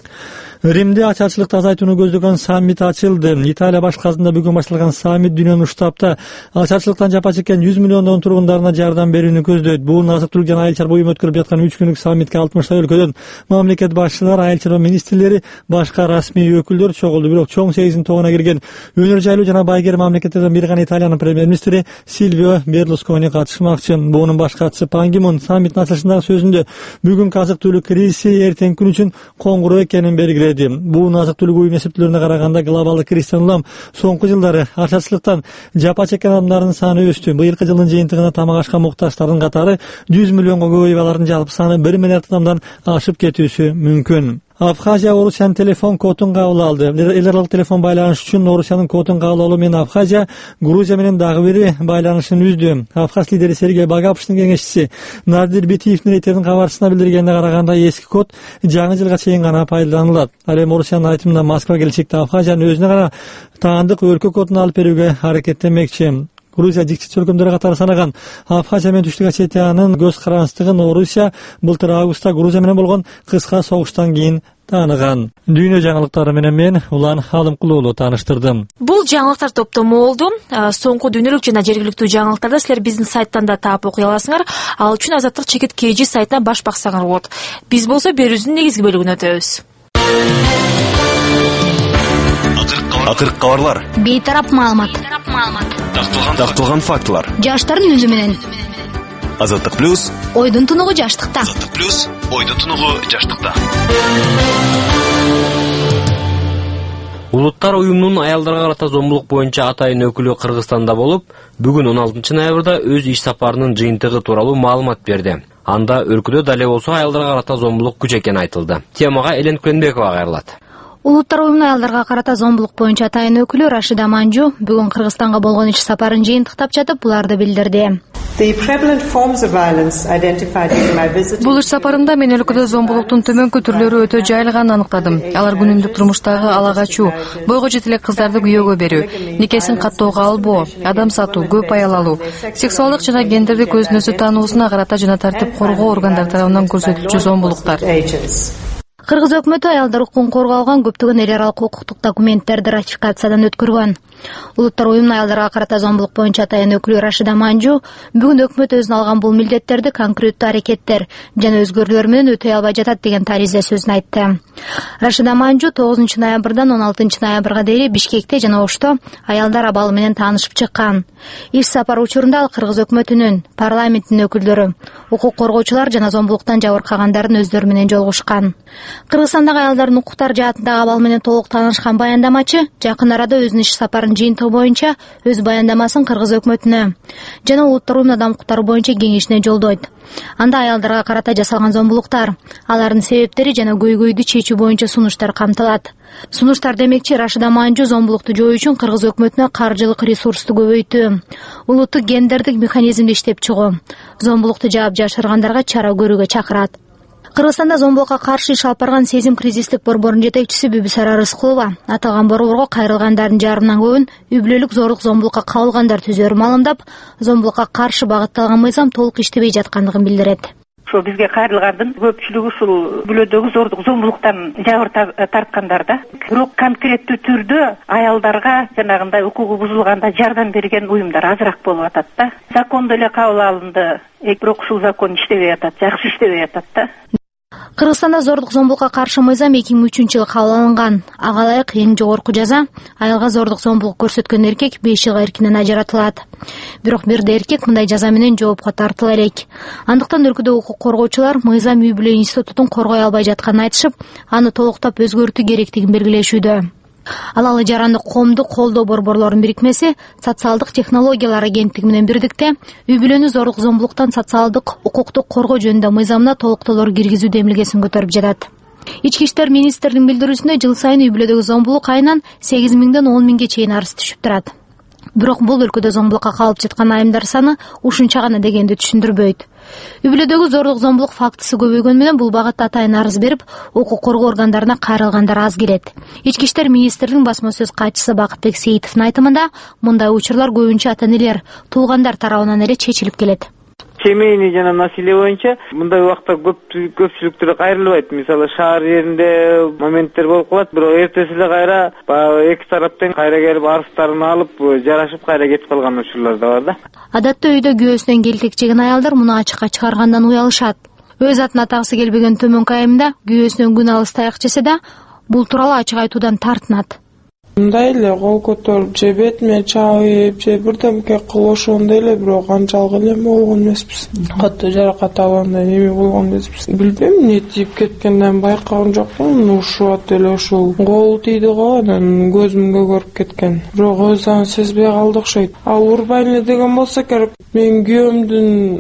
Римде ачарчылыкты азайтууну көздөгөн саммит ачылды. Италия башкасында бүгүн башталган саммит дүйнөнүн үч таапта ачарчылыктан жапа чеккен жүз миллиондон тургундарына жардам берүүнү көздөйт. Бул азык-түлүк жана айыл чарба уюму өткөрүп жаткан үч күнлүк саммитке алтымыштай өлкөдөн мамлекет башчылары, айыл чарба министрлери, башка расмий өкүлдөр чогулду. Бирок чоң сегизин тогуна кирген өнөр жайлуу жана байгер мамлекеттерден бири гана Италиянын премьер-министри Сильвио Берлускони катышмакчы. Буунун баш катчысы Пан Ги Мун саммиттин ачылышындагы сөзүндө бүгүнкү азык-түлүк кризиси эртеңки күн үчүн коңгуроо экенин белгиледи. Бул азык-түлүк уюм эсептөөлөрүнө караганда глобалдык кристиан улам соңку жылдары ачарчылыктан жапа чеккен адамдардын саны өстү. Быйылкы жылдын жыйынтыгында тамак ашка муктаждардын катары жүз миллионго көбөйүп, алардын жалпы саны бир миллиард адамдан ашып кетүүсү мүмкүн. Абхазия Орусиянын телефон кодун кабыл алды. Эл аралык телефон байланыш үчүн Орусиянын кодун кабыл алуу менен Абхазия Грузия менен дагы бири байланышын үздү. Абхаз лидери Сергей Багаповдун кеңешчиси Надир Битиевдин рейтердин кабарчысына билдиргенине караганда эски код жаңы жылга чейин гана пайдаланылат. Ал эми Орусиянын айтымында Москва келечекте Абхазиянын өзүнө гана таандык өлкө кодун алып берүүгө аракеттенмекчи. Грузия жикчи өлкөлөрү катары санаган Абхазия менен Түштүк Осетиянын көз карандыгын Орусия былтыр августта Грузия менен болгон кыска согуштан кийин тааныган. Дүйнө жаңылыктары менен мен Улан Алымкулуу тааныштырдым. Бул жаңылыктар топтому болду. Соңку дүйнөлүк жана жергиликтүү жаңылыктарды силер биздин сайттан да таап окуй аласыңар. Ал үчүн Азаттык чекит kg сайтына баш баксаңар болот. Биз болсо берүүбүздүн негизги бөлүгүнө өтөбүз. Акыркы кабарлар. Бейтарап маалымат. Такталган фактылар. Жаштардын үнү менен. Азаттык плюс. Ойдун тунугу жаштыкта. Азаттык плюс. Ойдун тунугу жаштыкта. Улуттар уюмунун аялдарга карата зомбулук боюнча атайын өкүлү Кыргызстанда болуп, бүгүн он алтынчы ноябрда өз иш сапарынын жыйынтыгы тууралуу маалымат берди. Анда өлкөдө дале болсо аялдарга карата зомбулук күч экени айтылды. Темага Элен Көнбекова кайрылат. Улуттар уюмунун аялдарга карата зомбулук боюнча атайын өкүлү Рашида Манжу бүгүн Кыргызстанга болгон иш сапарын жыйынтыктап жатып, буларды билдирди. Бул иш сапарымда мен өлкөдө зомбулуктун төмөнкү түрлөрү өтө жайылганын аныктадым. Алар күнүмдүк турмуштагы ала качуу, бойго жете элек кыздарды күйөөгө берүү, никесин каттоого албоо, адам сатуу, көп аял алуу, сексуалдык жана гендердик өзүнө таануусуна карата жана тартип коргоо органдары тарабынан көрсөтүлчү зомбулуктар. Кыргыз өкмөтү аялдар укугун коргоого көптөгөн эл аралык укуктук документтерди ратификациядан өткөргөн. Улуттар уюмунун аялдарга карата зомбулук боюнча атайын өкүлү Рашида Манжу бүгүн өкмөт өзүнө алган бул милдеттерди конкреттүү аракеттер жана өзгөрүүлөр менен өтөй албай жатат деген тариза сөзүн айтты. Рашида Манжу тогузунчу ноябрдан он алтынчы ноябрга дейин Бишкекте жана Ошто аялдар абалы менен таанышып чыккан. Иш сапар учурунда ал Кыргыз өкмөтүнүн, парламенттин өкүлдөрү, укук коргоочулар жана зомбулуктан жабыркагандардын өздөрү менен жолугушкан. Кыргызстандагы аялдардын укуктары жаатындагы абал менен толук таанышкан баяндамачы жакын арада өзүнүн иш сапарынын жыйынтыгы боюнча өз баяндамасын Кыргыз өкмөтүнө жана Улуттар уюмунун адам укуктары боюнча кеңешине жолдойт. Анда аялдарга карата жасалган зомбулуктар, алардын себептери жана көйгөйдү чечүү боюнча сунуштар камтылат. Сунуштар демекчи Рашида Манжу зомбулукту жоюу үчүн Кыргыз өкмөтүнө каржылык ресурсту көбөйтүү, улуттук гендердик механизмди иштеп чыгуу, зомбулукту жаап жашыргандарга чара көрүүгө чакырат. Кыргызстанда зомбулукка каршы иш алып барган Сезим кризистик борборунун жетекчиси Бүбүсара Рыскулова аталган борборго кайрылгандардын жарымынан көбүн үй бүлөлүк зорлук зомбулукка кабылгандар түзөрүн маалымдап, зомбулукка каршы багытталган мыйзам толук иштебей жаткандыгын билдирет. Ошо бизге кайрылгандын көпчүлүгү ушул бүлөдөгү зордук зомбулуктан жабыр тарткандар да. Бирок конкреттүү түрдө аялдарга жанагындай укугу бузулганда жардам берген уюмдар азыраак болуп атат да. Закон деле кабыл алынды, бирок ушул закон иштебей атат, жакшы иштебей атат да. Кыргызстанда зордук зомбулукка каршы мыйзам эки миң үчүнчү жылы кабыл алынган. Ага ылайык эң жогорку жаза аялга зордук зомбулук көрсөткөн эркек беш жылга эркинен ажыратылат. Бирок бирде эркек мындай жаза менен жоопко тартыла элек. Андыктан өлкөдө укук коргоочулар мыйзам үй бүлө институтун коргой албай жатканын айтышып, аны толуктап өзгөртүү керектигин белгилешүүдө. Ал алы жарандык коомдук колдоо борборлорунун бирикмеси социалдык технологиялар агенттиги менен бирдикте үй бүлөнү зордук зомбулуктан социалдык укуктук коргоо жөнүндө мыйзамына толуктоолор киргизүү демилгесин көтөрүп жатат. Ички иштер министринин билдирүүсүндө жыл сайын үй бүлөдөгү зомбулук айынан сегиз миңден он миңге чейин арыз түшүп турат. Бирок бул өлкөдө зомбулукка калып жаткан айымдар саны ушунча гана дегенди түшүндүрбөйт. Үй бүлөдөгү зордук зомбулук фактысы көбөйгөнү менен бул багытта атайын арыз берип, укук коргоо органдарына кайрылгандар аз келет. Ички иштер министринин басма сөз катчысы Бакытбек Сейитовдун айтымында, мындай учурлар көбүнчө ата-энелер, туугандар тарабынан эле чечилип келет. Семейный жана насилие боюнча мындай убакта көп көпчүлүктөр кайрылбайт. Мисалы шаар жеринде моменттер болуп калат, бирок эртеси эле кайра баягы эки тараптан кайра келип арыздарын алып, жарашып кайра кетип калган учурлар да бар да. Адатта үйдө күйөөсүнөн келтек жеген аялдар муну ачыкка чыгаргандан уялышат. Өз атын атагысы келбеген төмөнкү айымда күйөөсүнөн күн алыс таяк жесе да, бул тууралуу ачык айтуудан тартынат. Мындай эле кол көтөрүп, же бетиме чабып, же бирдемке кылып ошондой эле, бирок канчалык эле болгон эмеспиз. Катуу жаракат алгандай эме болгон эмеспиз. Билбейм, эмне тийип кеткенден байкаган жокмун, ушуп эле ушул кол тийди го, анан көзүмгө көрүп кеткен. Бирок өзү аны сезбей калды окшойт. Ал урбайн эле деген болсо керек. Мен күйөөмдүн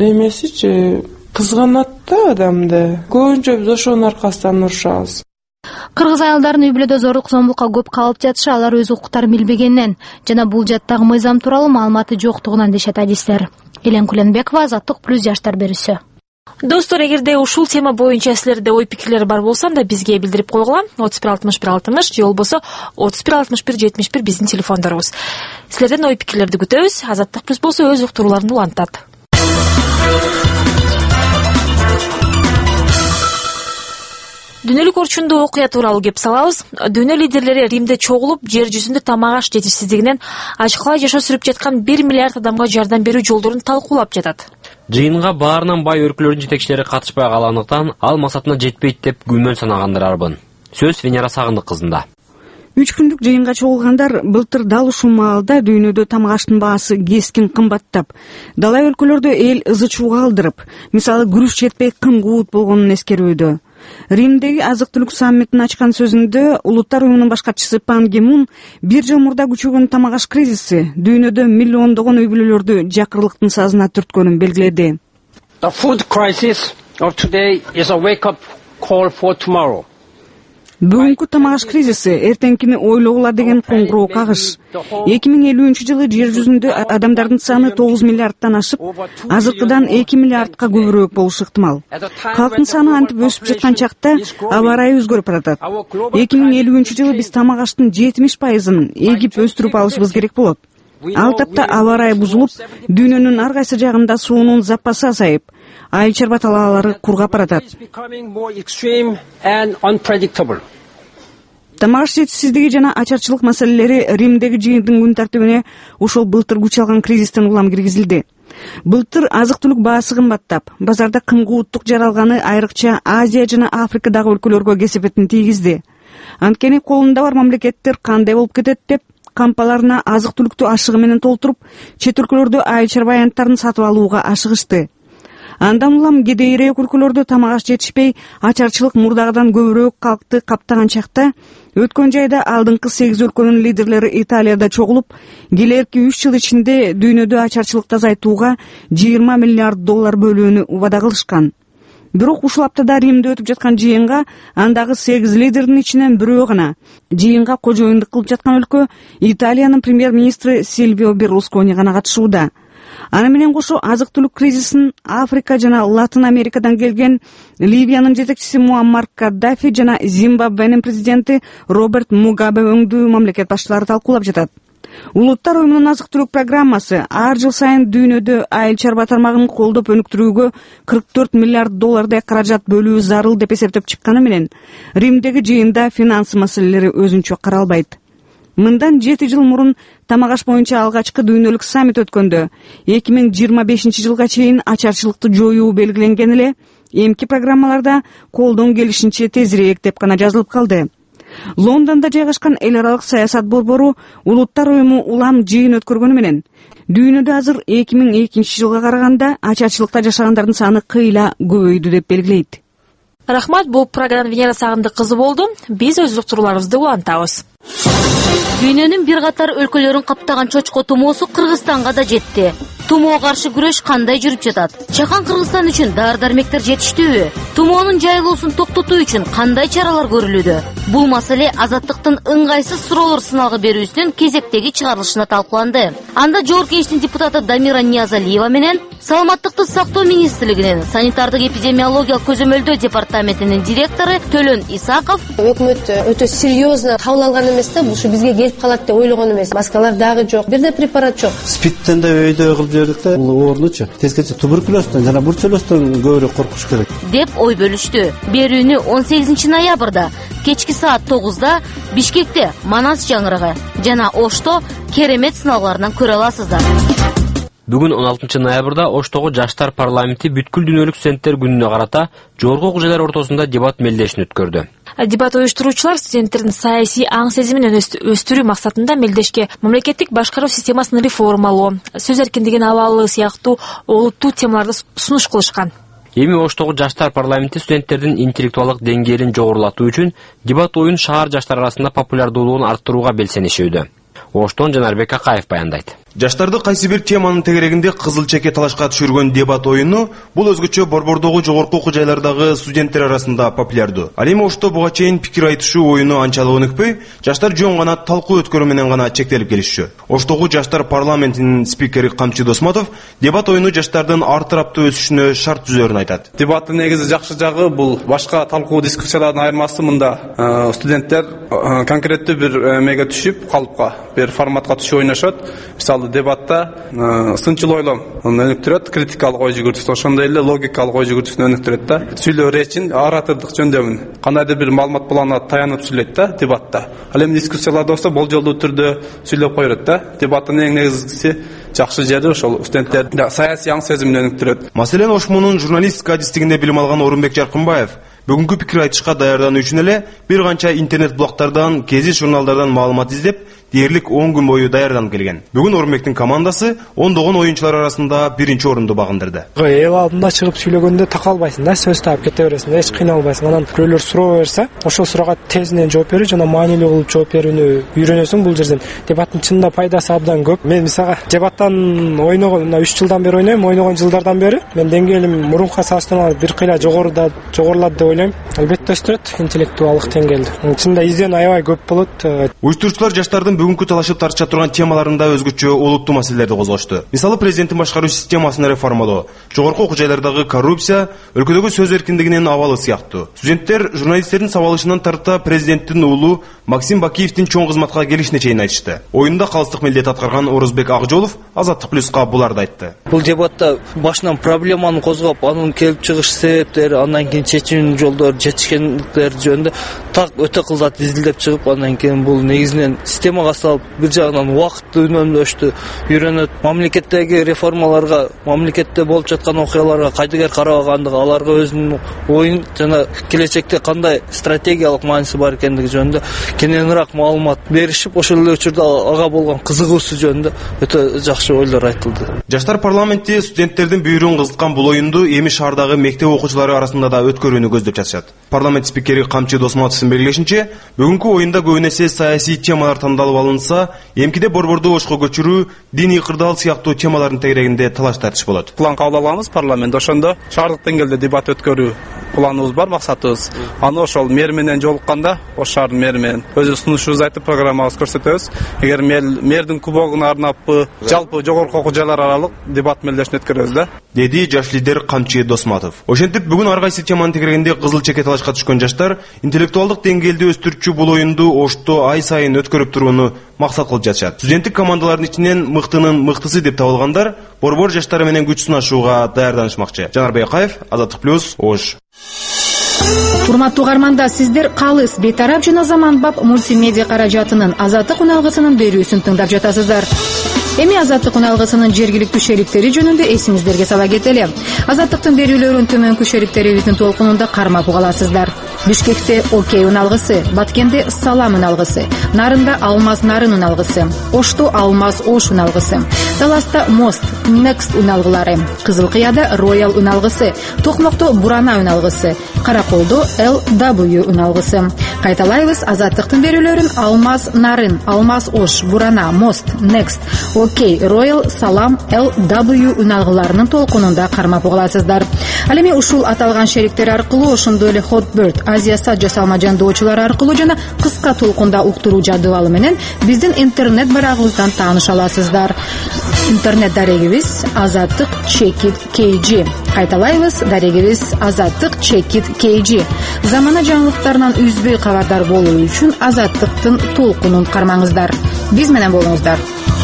эмесичи кызганат да адамды. Көбүнчө биз ошонун аркасынан урушабыз. Кыргыз аялдарын үй бүлөдө зордук зомбулукка көп калып жатышы алар өз укуктарын билбегенинен жана бул жаттагы мыйзам тууралуу маалыматы жоктугунан дешет адистер. Элен Куленбекова, Азаттык плюс жаштар берүүсү. Достор, эгерде ушул тема боюнча силерде ой пикирлер бар болсо, анда бизге билдирип койгула. отуз бир алтымыш бир алтымыш же болбосо отуз бир алтымыш бир жетимиш бир биздин телефондорубуз. Силерден ой пикирлерди күтөбүз. Азаттык плюс болсо өз уктурууларын улантат. Дүйнөлүк орчундуу окуя тууралуу кеп салабыз. Дүйнө лидерлери Римде чогулуп, жер жүзүндө тамак аш жетишсиздигинен ачкылай жашоо сүрүп жаткан бир миллиард адамга жардам берүү жолдорун талкуулап жатат. Жыйынга баарынан бай өлкөлөрдүн жетекчилери катышпай калгандыктан ал максатына жетпейт деп күмөн санагандар арбын. Сөз Венера Сагындык кызында. Үч күндүк жыйынга чогулгандар былтыр дал ушул маалда дүйнөдө тамак аштын баасы кескин кымбаттап, далай өлкөлөрдө эл ызы чууга алдырып, мисалы күрүч жетпей кым-куут болгонун эскерүүдө. Римдеги азык-түлүк саммитин ачкан сөзүндө Улуттар уюмунун башкарчысы Пан Ги Мун бир жыл мурда күчөгөн тамак аш кризиси дүйнөдө миллиондогон үй бүлөлөрдү жакырлыктын сазына түрткөнүн белгиледи. The food crisis of today is a wake-up call for tomorrow. Бүгүнкү тамак аш кризиси эртеңкини ойлогула деген коңгуроо кагыш. эки миң элүүнчү жылы жер жүзүндө адамдардын саны тогуз миллиардтан ашып, азыркыдан эки миллиардка көбүрөөк болушу ыктымал. Калктын саны антип өсүп жаткан чакта аба ырайы өзгөрүп баратат. эки миң элүүнчү жылы биз тамак аштын жетимиш пайызын эгип өстүрүп алышыбыз керек болот. Ал тапта аба ырайы бузулуп, дүйнөнүн ар кайсы жагында суунун запасы азайып, айыл чарба талаалары кургап баратат. Тамак аш жетишсиздиги жана ачарчылык маселелери Римдеги жыйындын күн тартибине ушул былтыр күч алган кризистен улам киргизилди. Былтыр азык-түлүк баасы кымбаттап, базарда кым-кууттук жаралганы айрыкча Азия жана Африкадагы өлкөлөргө кесепетин тийгизди. Анткени колунда бар мамлекеттер кандай болуп кетет деп кампаларына азык-түлүктү ашыгы менен толтуруп, чет өлкөлөрдө айыл чарба аянттарын сатып алууга ашыгышты. Андан улам кедейирээк өлкөлөрдө тамак аш жетишпей, ачарчылык мурдагыдан көбүрөөк калкты каптаган чакта өткөн жайда алдыңкы сегиз өлкөнүн лидерлери Италияда чогулуп, келерки үч жыл ичинде дүйнөдө ачарчылыкты азайтууга жыйырма миллиард доллар бөлүүнү убада кылышкан. Бирок ушул аптада Римде өтүп жаткан жыйынга андагы сегиз лидердин ичинен бирөө гана жыйынга кожоюндук кылып жаткан өлкө Италиянын премьер-министри Сильвио Берлускони гана катышууда. Аны менен кошо азык-түлүк кризисин Африка жана Латын Америкадан келген Ливиянын жетекчиси Муаммар Каддафи жана Зимбабвенин президенти Роберт Мугабе өңдүү мамлекет башчылары талкуулап жатат. Улуттар уюмунун азык-түлүк программасы ар жыл сайын дүйнөдө айыл чарба тармагын колдоп өнүктүрүүгө кырк төрт миллиард доллардай каражат бөлүү зарыл деп эсептеп чыкканы менен Римдеги жыйында финанс маселелери өзүнчө каралбайт. Мындан жети жыл мурун тамак аш боюнча алгачкы дүйнөлүк саммит өткөндө эки миң жыйырма бешинчи жылга чейин ачарчылыкты жоюу белгиленген эле, эмки программаларда колдон келишинче тезирээк деп гана жазылып калды. Лондонда жайгашкан эл аралык саясат борбору улуттар уюму улам жыйын өткөргөнү менен дүйнөдө азыр эки миң экинчи жылга караганда ачарчылыкта жашагандардын саны кыйла көбөйдү деп белгилейт. Рахмат, бул программа Венера Сагындык кызы болду. Биз өз уктурууларыбызды улантабыз. Дүйнөнүн бир катар өлкөлөрүн каптаган чочко тумоосу Кыргызстанга да жетти. Тумоого каршы күрөш кандай жүрүп жатат? Чакан Кыргызстан үчүн дары-дармектер жетиштүүбү? Тумоонун жайылуусун токтотуу үчүн кандай чаралар көрүлүүдө? Бул маселе Азаттыктын ыңгайсыз суроолор сыналгы берүүсүнүн кезектеги чыгарылышына талкууланды. Анда Жогорку Кеңештин депутаты Дамира Ниязалиева менен Саламаттыкты сактоо министрлигинин санитардык эпидемиологиялык көзөмөлдөө департаментинин директору Төлөн Исаков өкмөт өтө серьезно кабыл алган эмес да, бул ушу бизге келип калат деп ойлогон эмес. Маскалар дагы жок, бир да препарат жок. Спидтен да өйдө кылып жибердик да, бул оорунучу тескече туберкулезден жана бруцеллезден көбүрөөк коркуш керек деп ой бөлүштү. Берүүнү он сегизинчи ноябрда кечки саат тогузда Бишкекте Манас жаңырыгы жана Ошто керемет сыналгыларынан көрө аласыздар. Бүгүн он алтынчы ноябрда Оштогу жаштар парламенти бүткүл дүйнөлүк студенттер күнүнө карата жогорку окуу жайлар ортосунда дебат мелдешин өткөрдү. Дебат уюштуруучулар студенттердин саясий аң сезимин өстүрүү максатында мелдешке мамлекеттик башкаруу системасын реформалоо, сөз эркиндигин абалы сыяктуу олуттуу темаларды сунуш кылышкан. Эми Оштогу жаштар парламенти студенттердин интеллектуалдык деңгээлин жогорулатуу үчүн дебат оюн шаар жаштар арасында популярдуулугун арттырууга белсенишүүдө. Оштон Жанарбек Акаев баяндайт. Жаштарды кайсы бир теманын тегерегинде кызыл чеке талашка түшүргөн дебат оюну бул өзгөчө борбордогу жогорку окуу жайлардагы студенттер арасында популярдуу. Ал эми Ошто буга чейин пикир айтышуу оюну анчалык өнүкпөй, жаштар жөн гана талкуу өткөрүү менен гана чектелип келишчү. Оштогу жаштар парламентинин спикери Камчы Досматов дебат оюну жаштардын ар тараптуу өсүшүнө шарт түзөрүн айтат. Дебаттын негизи жакшы жагы бул башка талкуу дискуссиялардан айырмасы мында студенттер конкреттүү бир эмеге түшүп, калыпка, бир форматка түшүп ойношот. Мисалы дебатта сынчыл ойлом өнүктүрөт, критикалык ой жүгүртүүсүн, ошондой эле логикалык ой жүгүртүүсүн өнүктүрөт да. Сүйлөө речин оратордук жөндөмүн кандайдыр бир маалымат булана таянып сүйлөйт да дебатта. Ал эми дискуссияларда болсо болжолдуу түрдө сүйлөп коёт да. Дебаттын эң негизгиси жакшы жери ошол студенттер саясий аң сезимин өнүктүрөт. Маселен, Ошмунун журналистика адистигинде билим алган Орунбек Жаркынбаев бүгүнкү пикир айтышка даярдануу үчүн эле бир канча интернет блогдордон, гезит журналдардан маалымат издеп, дээрлик он күн бою даярданып келген. Бүгүн Орунбектин командасы ондогон оюнчулар арасында биринчи орунду багындырды. Эл алдында чыгып сүйлөгөндө такалбайсың да, сөз таап кете бересиң, эч кыйналбайсың. Анан бирөөлөр суроо берсе, ошол суроого тезинен жооп берүү жана маанилүү кылып жооп берүүнү үйрөнөсүң. Бул жерден дебаттын чынында пайдасы абдан көп. Мен мисалга дебаттан ойногон үч жылдан бери ойнойм, ойногон жылдардан бери мен деңгээлим мурунка салыштырмалуу бир кыйла жогоруда жогорулат деп ойлойм. Албетте өстүрөт интеллектуалдык деңгээлди. Чынында издөө аябай көп болот. Уюштуруучулар жаштардын бүгүнкү талашып тартыша турган темаларында өзгөчө олуттуу маселелерди козгошту. Мисалы, президенттин башкаруу системасын реформалоо, жогорку окуу жайлардагы коррупция, өлкөдөгү сөз эркиндигинин абалы сыяктуу. Студенттер журналисттердин сабалышынан тарта президенттин уулу Максим Бакиевдин чоң кызматка келишине чейин айтышты. Оюнда калыстык милдет аткарган Орозбек Акжолов Азаттык плюска буларды айтты. Бул дебатта башынан проблеманы козгоп, анын келип чыгыш себептери, андан кийин чечим жолдору жетишкендиктер жөнүндө так өтө кызат изилдеп чыгып, андан кийин бул негизинен системага салып, бир жагынан убакытты үнөмдөштү, үйрөнөт, мамлекеттеги реформаларга, мамлекетте болуп жаткан окуяларга кайдыгер карабагандыгы, аларга өзүнүн оюн жана келечекте кандай стратегиялык мааниси бар экендиги жөнүндө кененирээк маалымат беришип, ошол эле учурда ага болгон кызыгуусу жөнүндө өтө жакшы ойлор айтылды. Жаштар парламенти студенттердин бүйүрүн кызыткан бул оюнду эми шаардагы мектеп окуучулары арасында да өткөрүүнү көздөп жатышат. Парламент спикери Камчы Досматовдун белгилешинче, бүгүнкү оюнда көбүн эсе саясий темалар тандалып алынса, эмкиде борборду Ошко көчүрүү, диний кырдаал сыяктуу темалардын тегерегинде талаш тартыш болот. План кабыл алабыз парламент, ошондо шаардык деңгээлде дебат өткөрүү планыбыз бар, максатыбыз. Аны ошол мэр менен жолукканда, ош шаардын мэри менен өзү сунушубузду айтып программабызды көрсөтөбүз. Эгер мэрдин кубогуна арнап жалпы жогорку окуу жайлар аралык дебат мелдешин өткөрөбүз да, деди жаш лидер Камчы Досматов. Ошентип, бүгүн ар кайсы теманын тегерегинде кызыл чеке талашка түшкөн жаштар интеллектуалдык деңгээлди өстүрүүчү бул оюнду Ошто ай сайын өткөрүп турууну максат кылып жатышат. Студенттик командалардын ичинен мыктынын мыктысы деп табылгандар борбор жаштары менен күч сынашууга даярданышмакчы. Жанарбек Акаев, Азаттык плюс, Ош. Урматтуу угармандар, сиздер Калыс бейтарап жана заманбап мультимедиа каражатынын Азаттык үналгысынын берүүсүн тыңдап жатасыздар. Эми Азаттык уналгысынын жергиликтүү шериктери жөнүндө эсиңиздерге сала кетели. Азаттыктын берүүлөрүн төмөнкү шериктерибиздин толкунунда кармап угаласыздар. Бишкекте Окей уналгысы, Баткенде Салам уналгысы, Нарында Алмаз Нарын уналгысы, Ошто Алмаз Ош уналгысы, Таласта Мост Next уналгылары, Кызыл Кыяда Royal уналгысы, Токмокто Бурана уналгысы, Караколдо Эл дабл ю уналгысы. Кайталайбыз, Азаттыктын берүүлөрүн Алмаз Нарын, Алмаз Ош, Бурана, Мост, Next, Окей, Royal, Салам, Эл дабл ю уналгыларынын толкунунда кармап угаласыздар. Ал эми ушул аталган шериктер аркылуу, ошондой эле Hotbird, Азия сат жасалма жандоочулар аркылуу жана кыска толкунда уктуруу жадыбалы менен биздин интернет барагыбыздан тааныша аласыздар. Интернет дарегибиз Азаттык Чекит кей джи. Кайталайбыз, дарегибиз Азаттык Чекит кей джи. Замана жаңылыктарынан үзбөй кабардар болуу үчүн Азаттыктын толкунун кармаңыздар. Биз менен болуңуздар.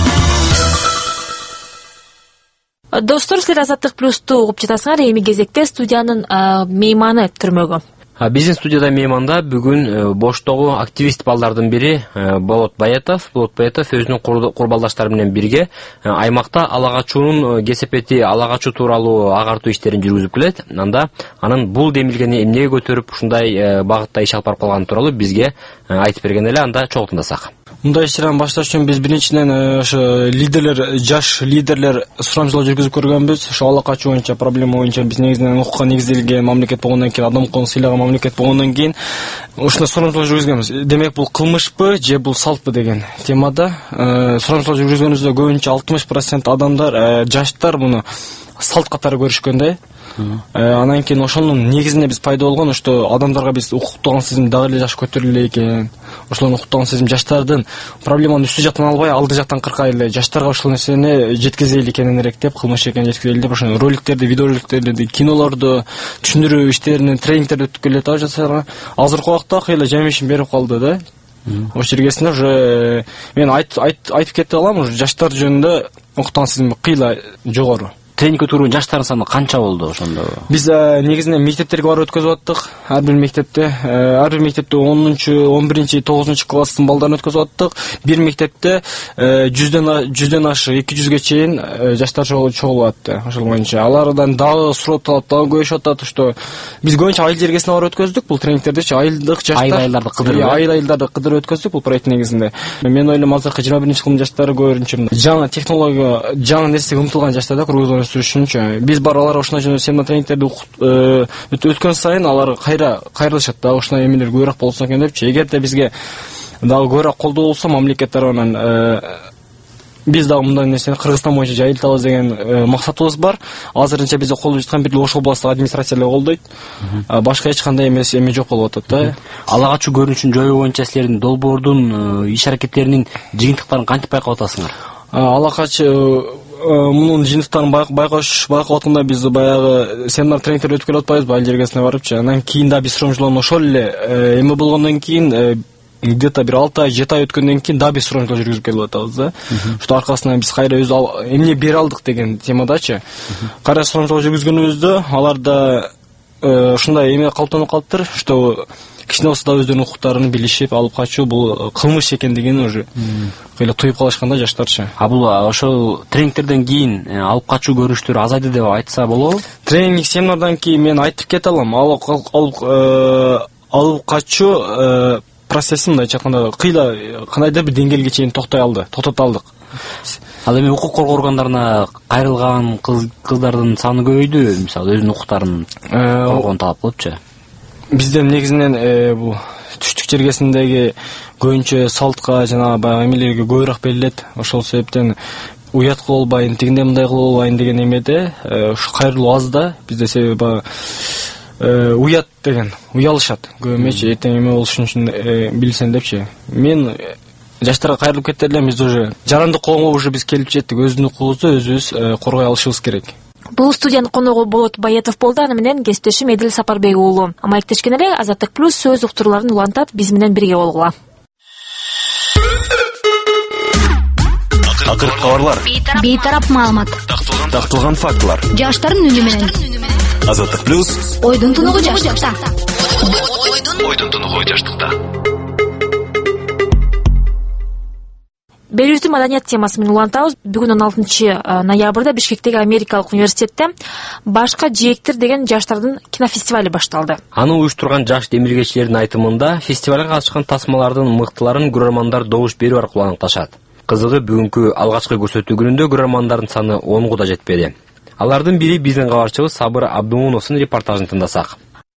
Достор, силер Азаттык плюсту угуп жатасыңар. Эми кезекте студиянын мейманы түрмөгү. Биздин студияда мейманда бүгүн боштогу активист балдардын бири Болот Баятов. Болот Баятов өзүнүн курбалдаштары менен бирге аймакта ала качуунун кесепети, ала качуу тууралуу агартуу иштерин жүргүзүп келет. Анда анын бул демилгени эмнеге көтөрүп ушундай багытта иш алып барып калганы тууралуу бизге айтып берген эле. Анда чогуу тыңдасак. Мындай иштерди башташ үчүн биз биринчиден ошо лидерлер, жаш лидерлер сурамжылоо жүргүзүп көргөнбүз. Ошо ала качуу боюнча, проблема боюнча биз негизинен укукка негизделген мамлекет болгондон кийин, адам укугун сыйлаган мамлекет болгондон кийин ушундай сурамжылоо жүргүзгөнбүз. Демек бул кылмышпы же бул салтпы деген темада сурамжылоо жүргүзгөнүбүздө көбүнчө алтымыш процент адамдар, жаштар муну салт катары көрүшкөндөй. Анан кийин ошонун негизинде биз пайда болгон, что адамдарга биз укуктуган сезим дагы эле жаш көтөрүлө экен. Ошолордун укуктуган сезим жаштардын проблеманы үстү жактан албай, алды жактан кыркай эле жаштарга ушул нерсени жеткизели кененирээк деп, кылмыш экенин жеткизели деп, ошо роликтерди, видеороликтерди, кинолорду, түшүндүрүү иштерин, тренингтерди өтүп келет а жаштарга. Азыркы убакта кыйла жемишин берип калды да. Ошол жергесинде уже мен айтып кетип алам, уже жаштар жөнүндө укуктуган сезим кыйла жогору. Тренингке турган жаштардын саны канча болду ошондо? Биз негизинен мектептерге барып өткөзүп аттык. Ар бир мектепте, ар бир мектепте онунчу, он биринчи, тогузунчу класстын балдарын өткөзүп аттык. Бир мектепте жүздөн жүздөн ашы эки жүзгө чейин жаштар чогулуп атты. Ошол боюнча алардан дагы суроо талап, дагы көбөйүп атат, что биз көбүнчө айыл жергесине барып өткөздүк бул тренингтерди, айылдык жаштар, айыл-айылдарды кыдырып, айыл-айылдарды кыдырып өткөздүк бул проект негизинде. Мен ойлойм, азыркы жыйырма биринчи кылымдын жаштары көбүнчө жаңы технология, жаңы нерсеге умтулган жаштар да кыргызстан үчүнчү. Биз бар алар ушундай жөнүндө семинар тренингтерди өткөн сайын алар кайра кайрылышат да, ушундай эмелер көбүрөөк болсо экен депчи. Эгерде бизге дагы көбүрөөк колдоо болсо мамлекет тарабынан биз дагы мындай нерсени Кыргызстан боюнча жайылтабыз деген максатыбыз бар. Азырынча бизде колдоп жаткан бир Ош областык администрациялар колдойт. Башка эч кандай эмес эме жок болуп атат да. Ала качуу көрүнүшүн жоюу боюнча силердин долбоордун иш аракеттеринин жыйынтыктарын кантип байкап атасыңар? Ала качуу мунун жыйынтыктарын байкош байкап атканда биз баягы семинар тренингтер өтүп келип атпайбызбы айыл жергесине барыпчы. Анан кийин да биз сурамжылоону ошол эле эме болгондон кийин где-то бир алты ай, жети ай өткөндөн кийин да биз сурамжылоо жүргүзүп келип атабыз да. Ошол аркасынан биз кайра өз эмне бере алдык деген темадачы. Кайра сурамжылоо жүргүзгөнүбүздө аларда ушундай эме калыптанып калыптыр, что кичине болсо да өздөрүнүн укуктарын билишип, алып качуу бул кылмыш экендигин уже кыйла туюп калышканда жаштарчы. А бул ошол тренингтерден кийин алып качуу көрүнүштөр азайды деп айтса болобу? Тренинг, семинардан кийин мен айтып кете алам. Алып качуу процесси мындайча айтканда кыйла кандайдыр бир деңгээлге чейин токтой алды, токтото алдык. Ал эми укук коргоо органдарына кайрылган кыздардын саны көбөйдү, мисалы өзүнүн укуктарын коргоонун талап кылыпчы. Бизден негизинен бул түштүк жергесиндеги көбүнчө салтка жана баягы эмелерге көбүрөөк берилет. Ошол себептен уят кылып албайын, тигиндей мындай кылып албайын деген эмеде ушу кайрылуу аз да. Бизде себеби баягы уят деген уялышат. Көбүмөчү эртең эме болуш үчүн билсен депчи. Мен жаштарга кайрылып кетти элем, биз уже жарандык коомго уже биз келип жеттик. Өзүбүздүн укугубузду өзүбүз коргой алышыбыз керек. Бул студиянын коногу Болот Баятов болду, аны менен кесиптешим Эдил Сапарбек уулу. Маектешкен эле Азаттык плюс сөз уктурууларын улантат, биз менен бирге болгула. Акыркы кабарлар, бейтарап маалымат, такталган фактылар. Жаштардын үнү менен Азаттык плюс ойдун тунугу жаштыкта. Ойдун тунугу жаштыкта. берүүтү маданият темасы менен улантабыз. Бүгүн он алтынчы ноябрда Бишкектеги Америкалык университетте башка жээктер деген жаштардын кинофестивали башталды. Аны уюштурган жаш демилгечилердин айтымында фестивалга катышкан тасмалардын мыктыларын көрөрмандар добуш берүү аркылуу аныкташат. Кызыгы бүгүнкү алгачкы көрсөтүү күнүндө көрөрмандардын саны онго да жетпеди. Алардын бири биздин кабарчыбыз Сабыр Абдумуновдун репортажын тыңдасак.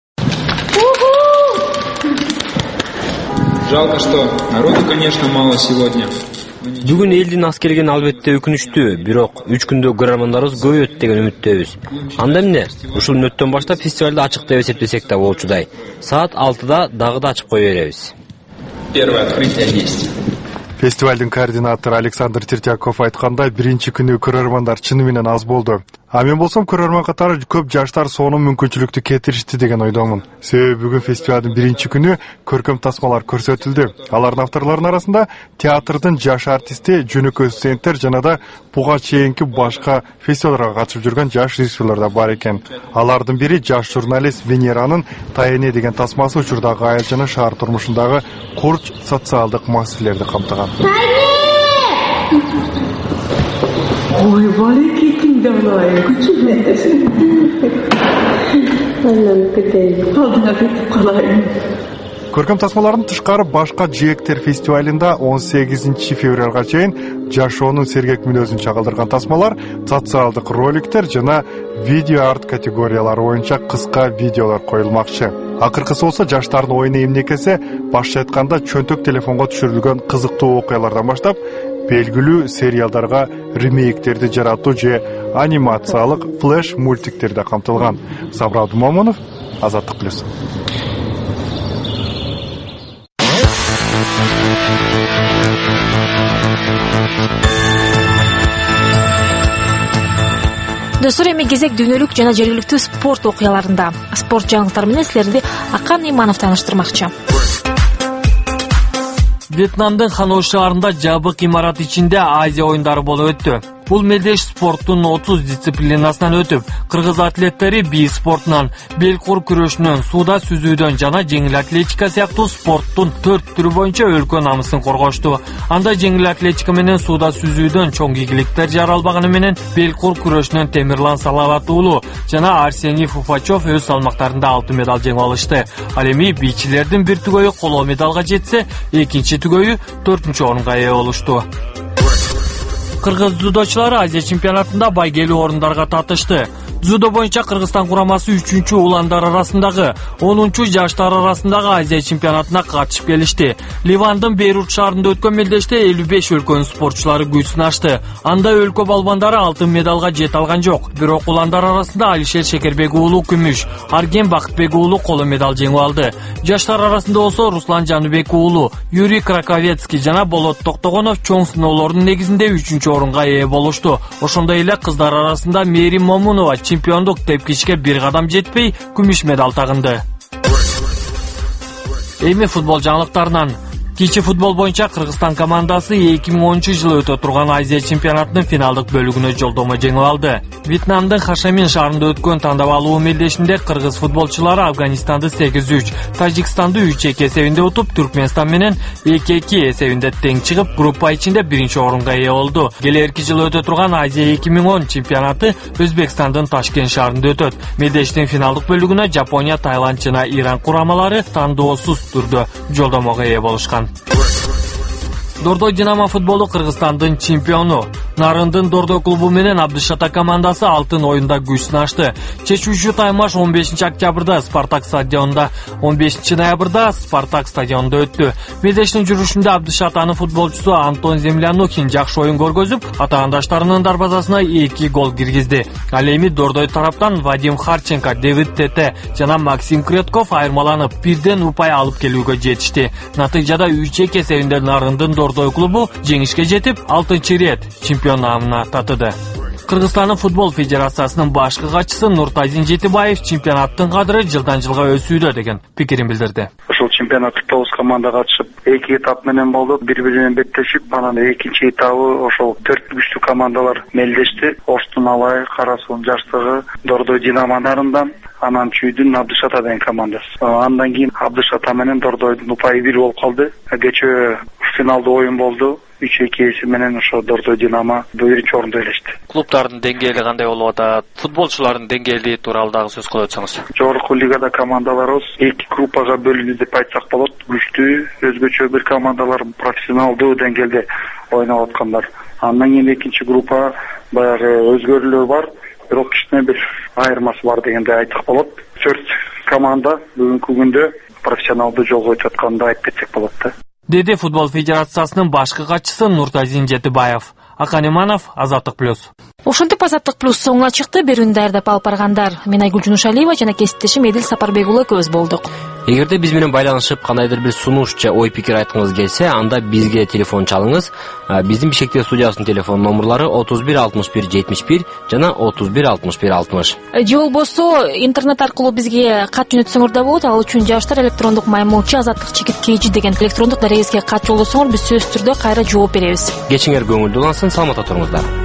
Жалко, что народу, конечно, мало сегодня. Бүгүн элдин аз келген албетте өкүнүчтүү, бирок үч күндө көрөрмандарыбыз көбөйөт деген үмүттөбүз. Анда эмне? Ушул мүнөттөн баштап фестивалды ачык деп эсептесек да болчудай. Саат алтыда дагы да ачып кое беребиз. Первое открытие есть. Фестивалдын координатору Александр Тертьяков айткандай, биринчи күнү көрөрмандар чыны менен аз болду. А мен болсом көрөрман катары көп жаштар сонун мүмкүнчүлүктү кетиришти деген ойдомун. Себеби бүгүн фестивалдын биринчи күнү көркөм тасмалар көрсөтүлдү. Алардын авторлорунун арасында театрдын жаш артисти, жөнөкөй студенттер жана да буга чейинки башка фестивалдарга катышып жүргөн жаш режиссерлор да бар экен. Алардын бири жаш журналист Венеранын Тайне деген тасмасы учурдагы айыл жана шаар турмушундагы курч социалдык маселелерди камтыган. Ой, балекетин далай, күчүнөсүн. Анан кетейин. Алдына кетип калайын. Көркөм тасмалардын тышкары башка жээктер фестивалында он сегизинчи февралга чейин жашоонун сергек мүнөзүн чагылдырган тасмалар, социалдык роликтер жана видео арт категориялары боюнча кыска видеолор коюлмакчы. Акыркысы болсо жаштардын оюна эмнекесе башча айтканда чөнтөк телефонго түшүрүлгөн кызыктуу окуялардан баштап белгилүү сериалдарга ремейктерди жаратуу же анимациялык флеш мультиктер да камтылган. Сабыр Абдумомунов, Азаттык плюс. Достор, эми кезек дүйнөлүк жана жергиликтүү спорт окуяларында. Спорт жаңылыктары менен силерди Акан Иманов тааныштырмакчы. Вьетнамдын Ханой шаарында жабык имарат ичинде Азия оюндары болуп өттү. Бул мелдеш спорттун отуз дисциплинасынан өтүп, кыргыз атлеттери бий спортунан, белкур күрөшүнөн, сууда сүзүүдөн жана жеңил атлетика сыяктуу спорттун төрт түрү боюнча өлкө намысын коргошту. Анда жеңил атлетика менен сууда сүзүүдөн чоң ийгиликтер жаралбаганы менен белкур күрөшүнөн Темирлан Салават уулу жана Арсений Фуфачев өз салмактарында алтын медаль жеңип алышты. Ал эми бийчилердин бир түгөйү коло медалга жетсе, экинчи түгөйү төртүнчү орунга ээ болушту. Кыргыз дзюдочулары Азия чемпионатында байгелүү орундарга татышты. Дзюдо боюнча Кыргызстан курамасы үчүнчү уландар арасындагы онунчу жаштар арасындагы Азия чемпионатына катышып келишти. Ливандын Бейрут шаарында өткөн мелдеште элүү беш өлкөнүн спортчулары күч сынашты. Анда өлкө балбандары алтын медалга жете алган жок. Бирок уландар арасында Алишер Шекербек уулу күмүш, Арген Бакытбек уулу коло медаль жеңип алды. Жаштар арасында болсо Руслан Жаныбек уулу, Юрий Краковецкий жана Болот Токтогонов чоң сыноолордун негизинде үчүнчү орунга ээ болушту. Ошондой эле кыздар арасында Мерим Момунова чемпиондук тепкичке бир кадам жетпей күмүш медаль тагынды. Эми футбол жаңылыктарынан. Кичи футбол боюнча Кыргызстан командасы эки миң онунчу жылы өтө турган Азия чемпионатынын финалдык бөлүгүнө жолдомо жеңип алды. Вьетнамдын Хашамин шаарында өткөн тандабалуу мелдешинде кыргыз футболчулары Афганистанды сегиз үч, Тажикстанды үч эки эсебинде утуп, Түркмөнстан менен эки эки эсебинде тең чыгып, группа ичинде биринчи орунга ээ болду. Келерки жылы өтө турган Азия эки миң он чемпионаты Өзбекстандын Ташкент шаарында өтөт. Мелдештин финалдык бөлүгүнө Жапония, Таиланд жана Иран курамалары тандоосуз түрдө жолдомого ээ болушкан. Дордой Динамо футболу Кыргызстандын чемпиону. Нарындын Дордой клубу менен Абдышата командасы алтын оюнда күч сынашты. Чечүүчү таймаш он бешинчи октябрда Спартак стадионунда, он бешинчи ноябрда Спартак стадионунда өттү. Мелдештин жүрүшүндө Абдышатанын футболчусу Антон Землянухин жакшы оюн көргөзүп, атаандаштарынын дарбазасына эки гол киргизди. Ал эми Дордой тараптан Вадим Харченко, Дэвид Тете жана Максим Кретков айырмаланып, бирден упай алып келүүгө жетишти. Натыйжада үч эки эсебинде Нарындын Дордой клубу жеңишке жетип, алтынчы рет чемпион наамына татыды. Кыргызстандын футбол федерациясынын башкы катчысы Нуртазин Жетибаев чемпионаттын кадыры жылдан жылга өсүүдө деген пикирин билдирди. Ушул чемпионатта тогуз команда катышып, эки этап менен болду, бири бири менен беттешип, анан экинчи этабы ошол төрт күчтүү командалар мелдешти. Оштун Алай, Кара Суунун жаштыгы, Дордой Динамо Нарындан, анан Чүйдүн Абдышата деген командасы. Андан кийин Абдышата менен Дордойдун упайы бир болуп калды. Кечээ финалдуу оюн болду. үч эки эси менен ошо Дордой Динамо биринчи орунду ээлешти. Клубдардын деңгээли кандай болуп атат? Футболчулардын деңгээли тууралуу дагы сөз кылып өтсөңүз. Жогорку лигада командаларыбыз эки группага бөлүндү деп айтсак болот. Күчтүү, өзгөчө бир командалар профессионалдуу деңгээлде ойноп аткандар. Андан кийин экинчи группа баягы өзгөрүүлөр бар, бирок кичине бир айырмасы бар дегенде айтсак болот. Төрт команда бүгүнкү күндө профессионалдуу жолго өтүп атканын айтып кетсек болот да. Деди футбол федерациясынын башкы катчысы Нуртазин Жетибаев. Акан Иманов, Азаттык плюс. Ошентип Азаттык плюс соңуна чыкты. Берүүнү даярдап алып баргандар мен Айгүл Жунушалиева жана кесиптешим Эдил Сапарбек уулу экөөбүз болдук. Эгерде биз менен байланышып кандайдыр бир сунуш же ой пикир айткыңыз келсе, анда бизге телефон чалыңыз. Биздин Бишкектеги студиясынын телефон номерлары отуз бир алтымыш бир жетимиш бир жана отуз бир алтымыш бир алтымыш. Же болбосо интернет аркылуу бизге кат жөнөтсөңөр да болот. Ал үчүн жаштар электрондук маймылчы азаттык чекит kg деген электрондук дарегибизге кат жолдосоңор биз сөзсүз түрдө кайра жооп беребиз. Кечиңер көңүлдүү улансын, саламатта туруңуздар.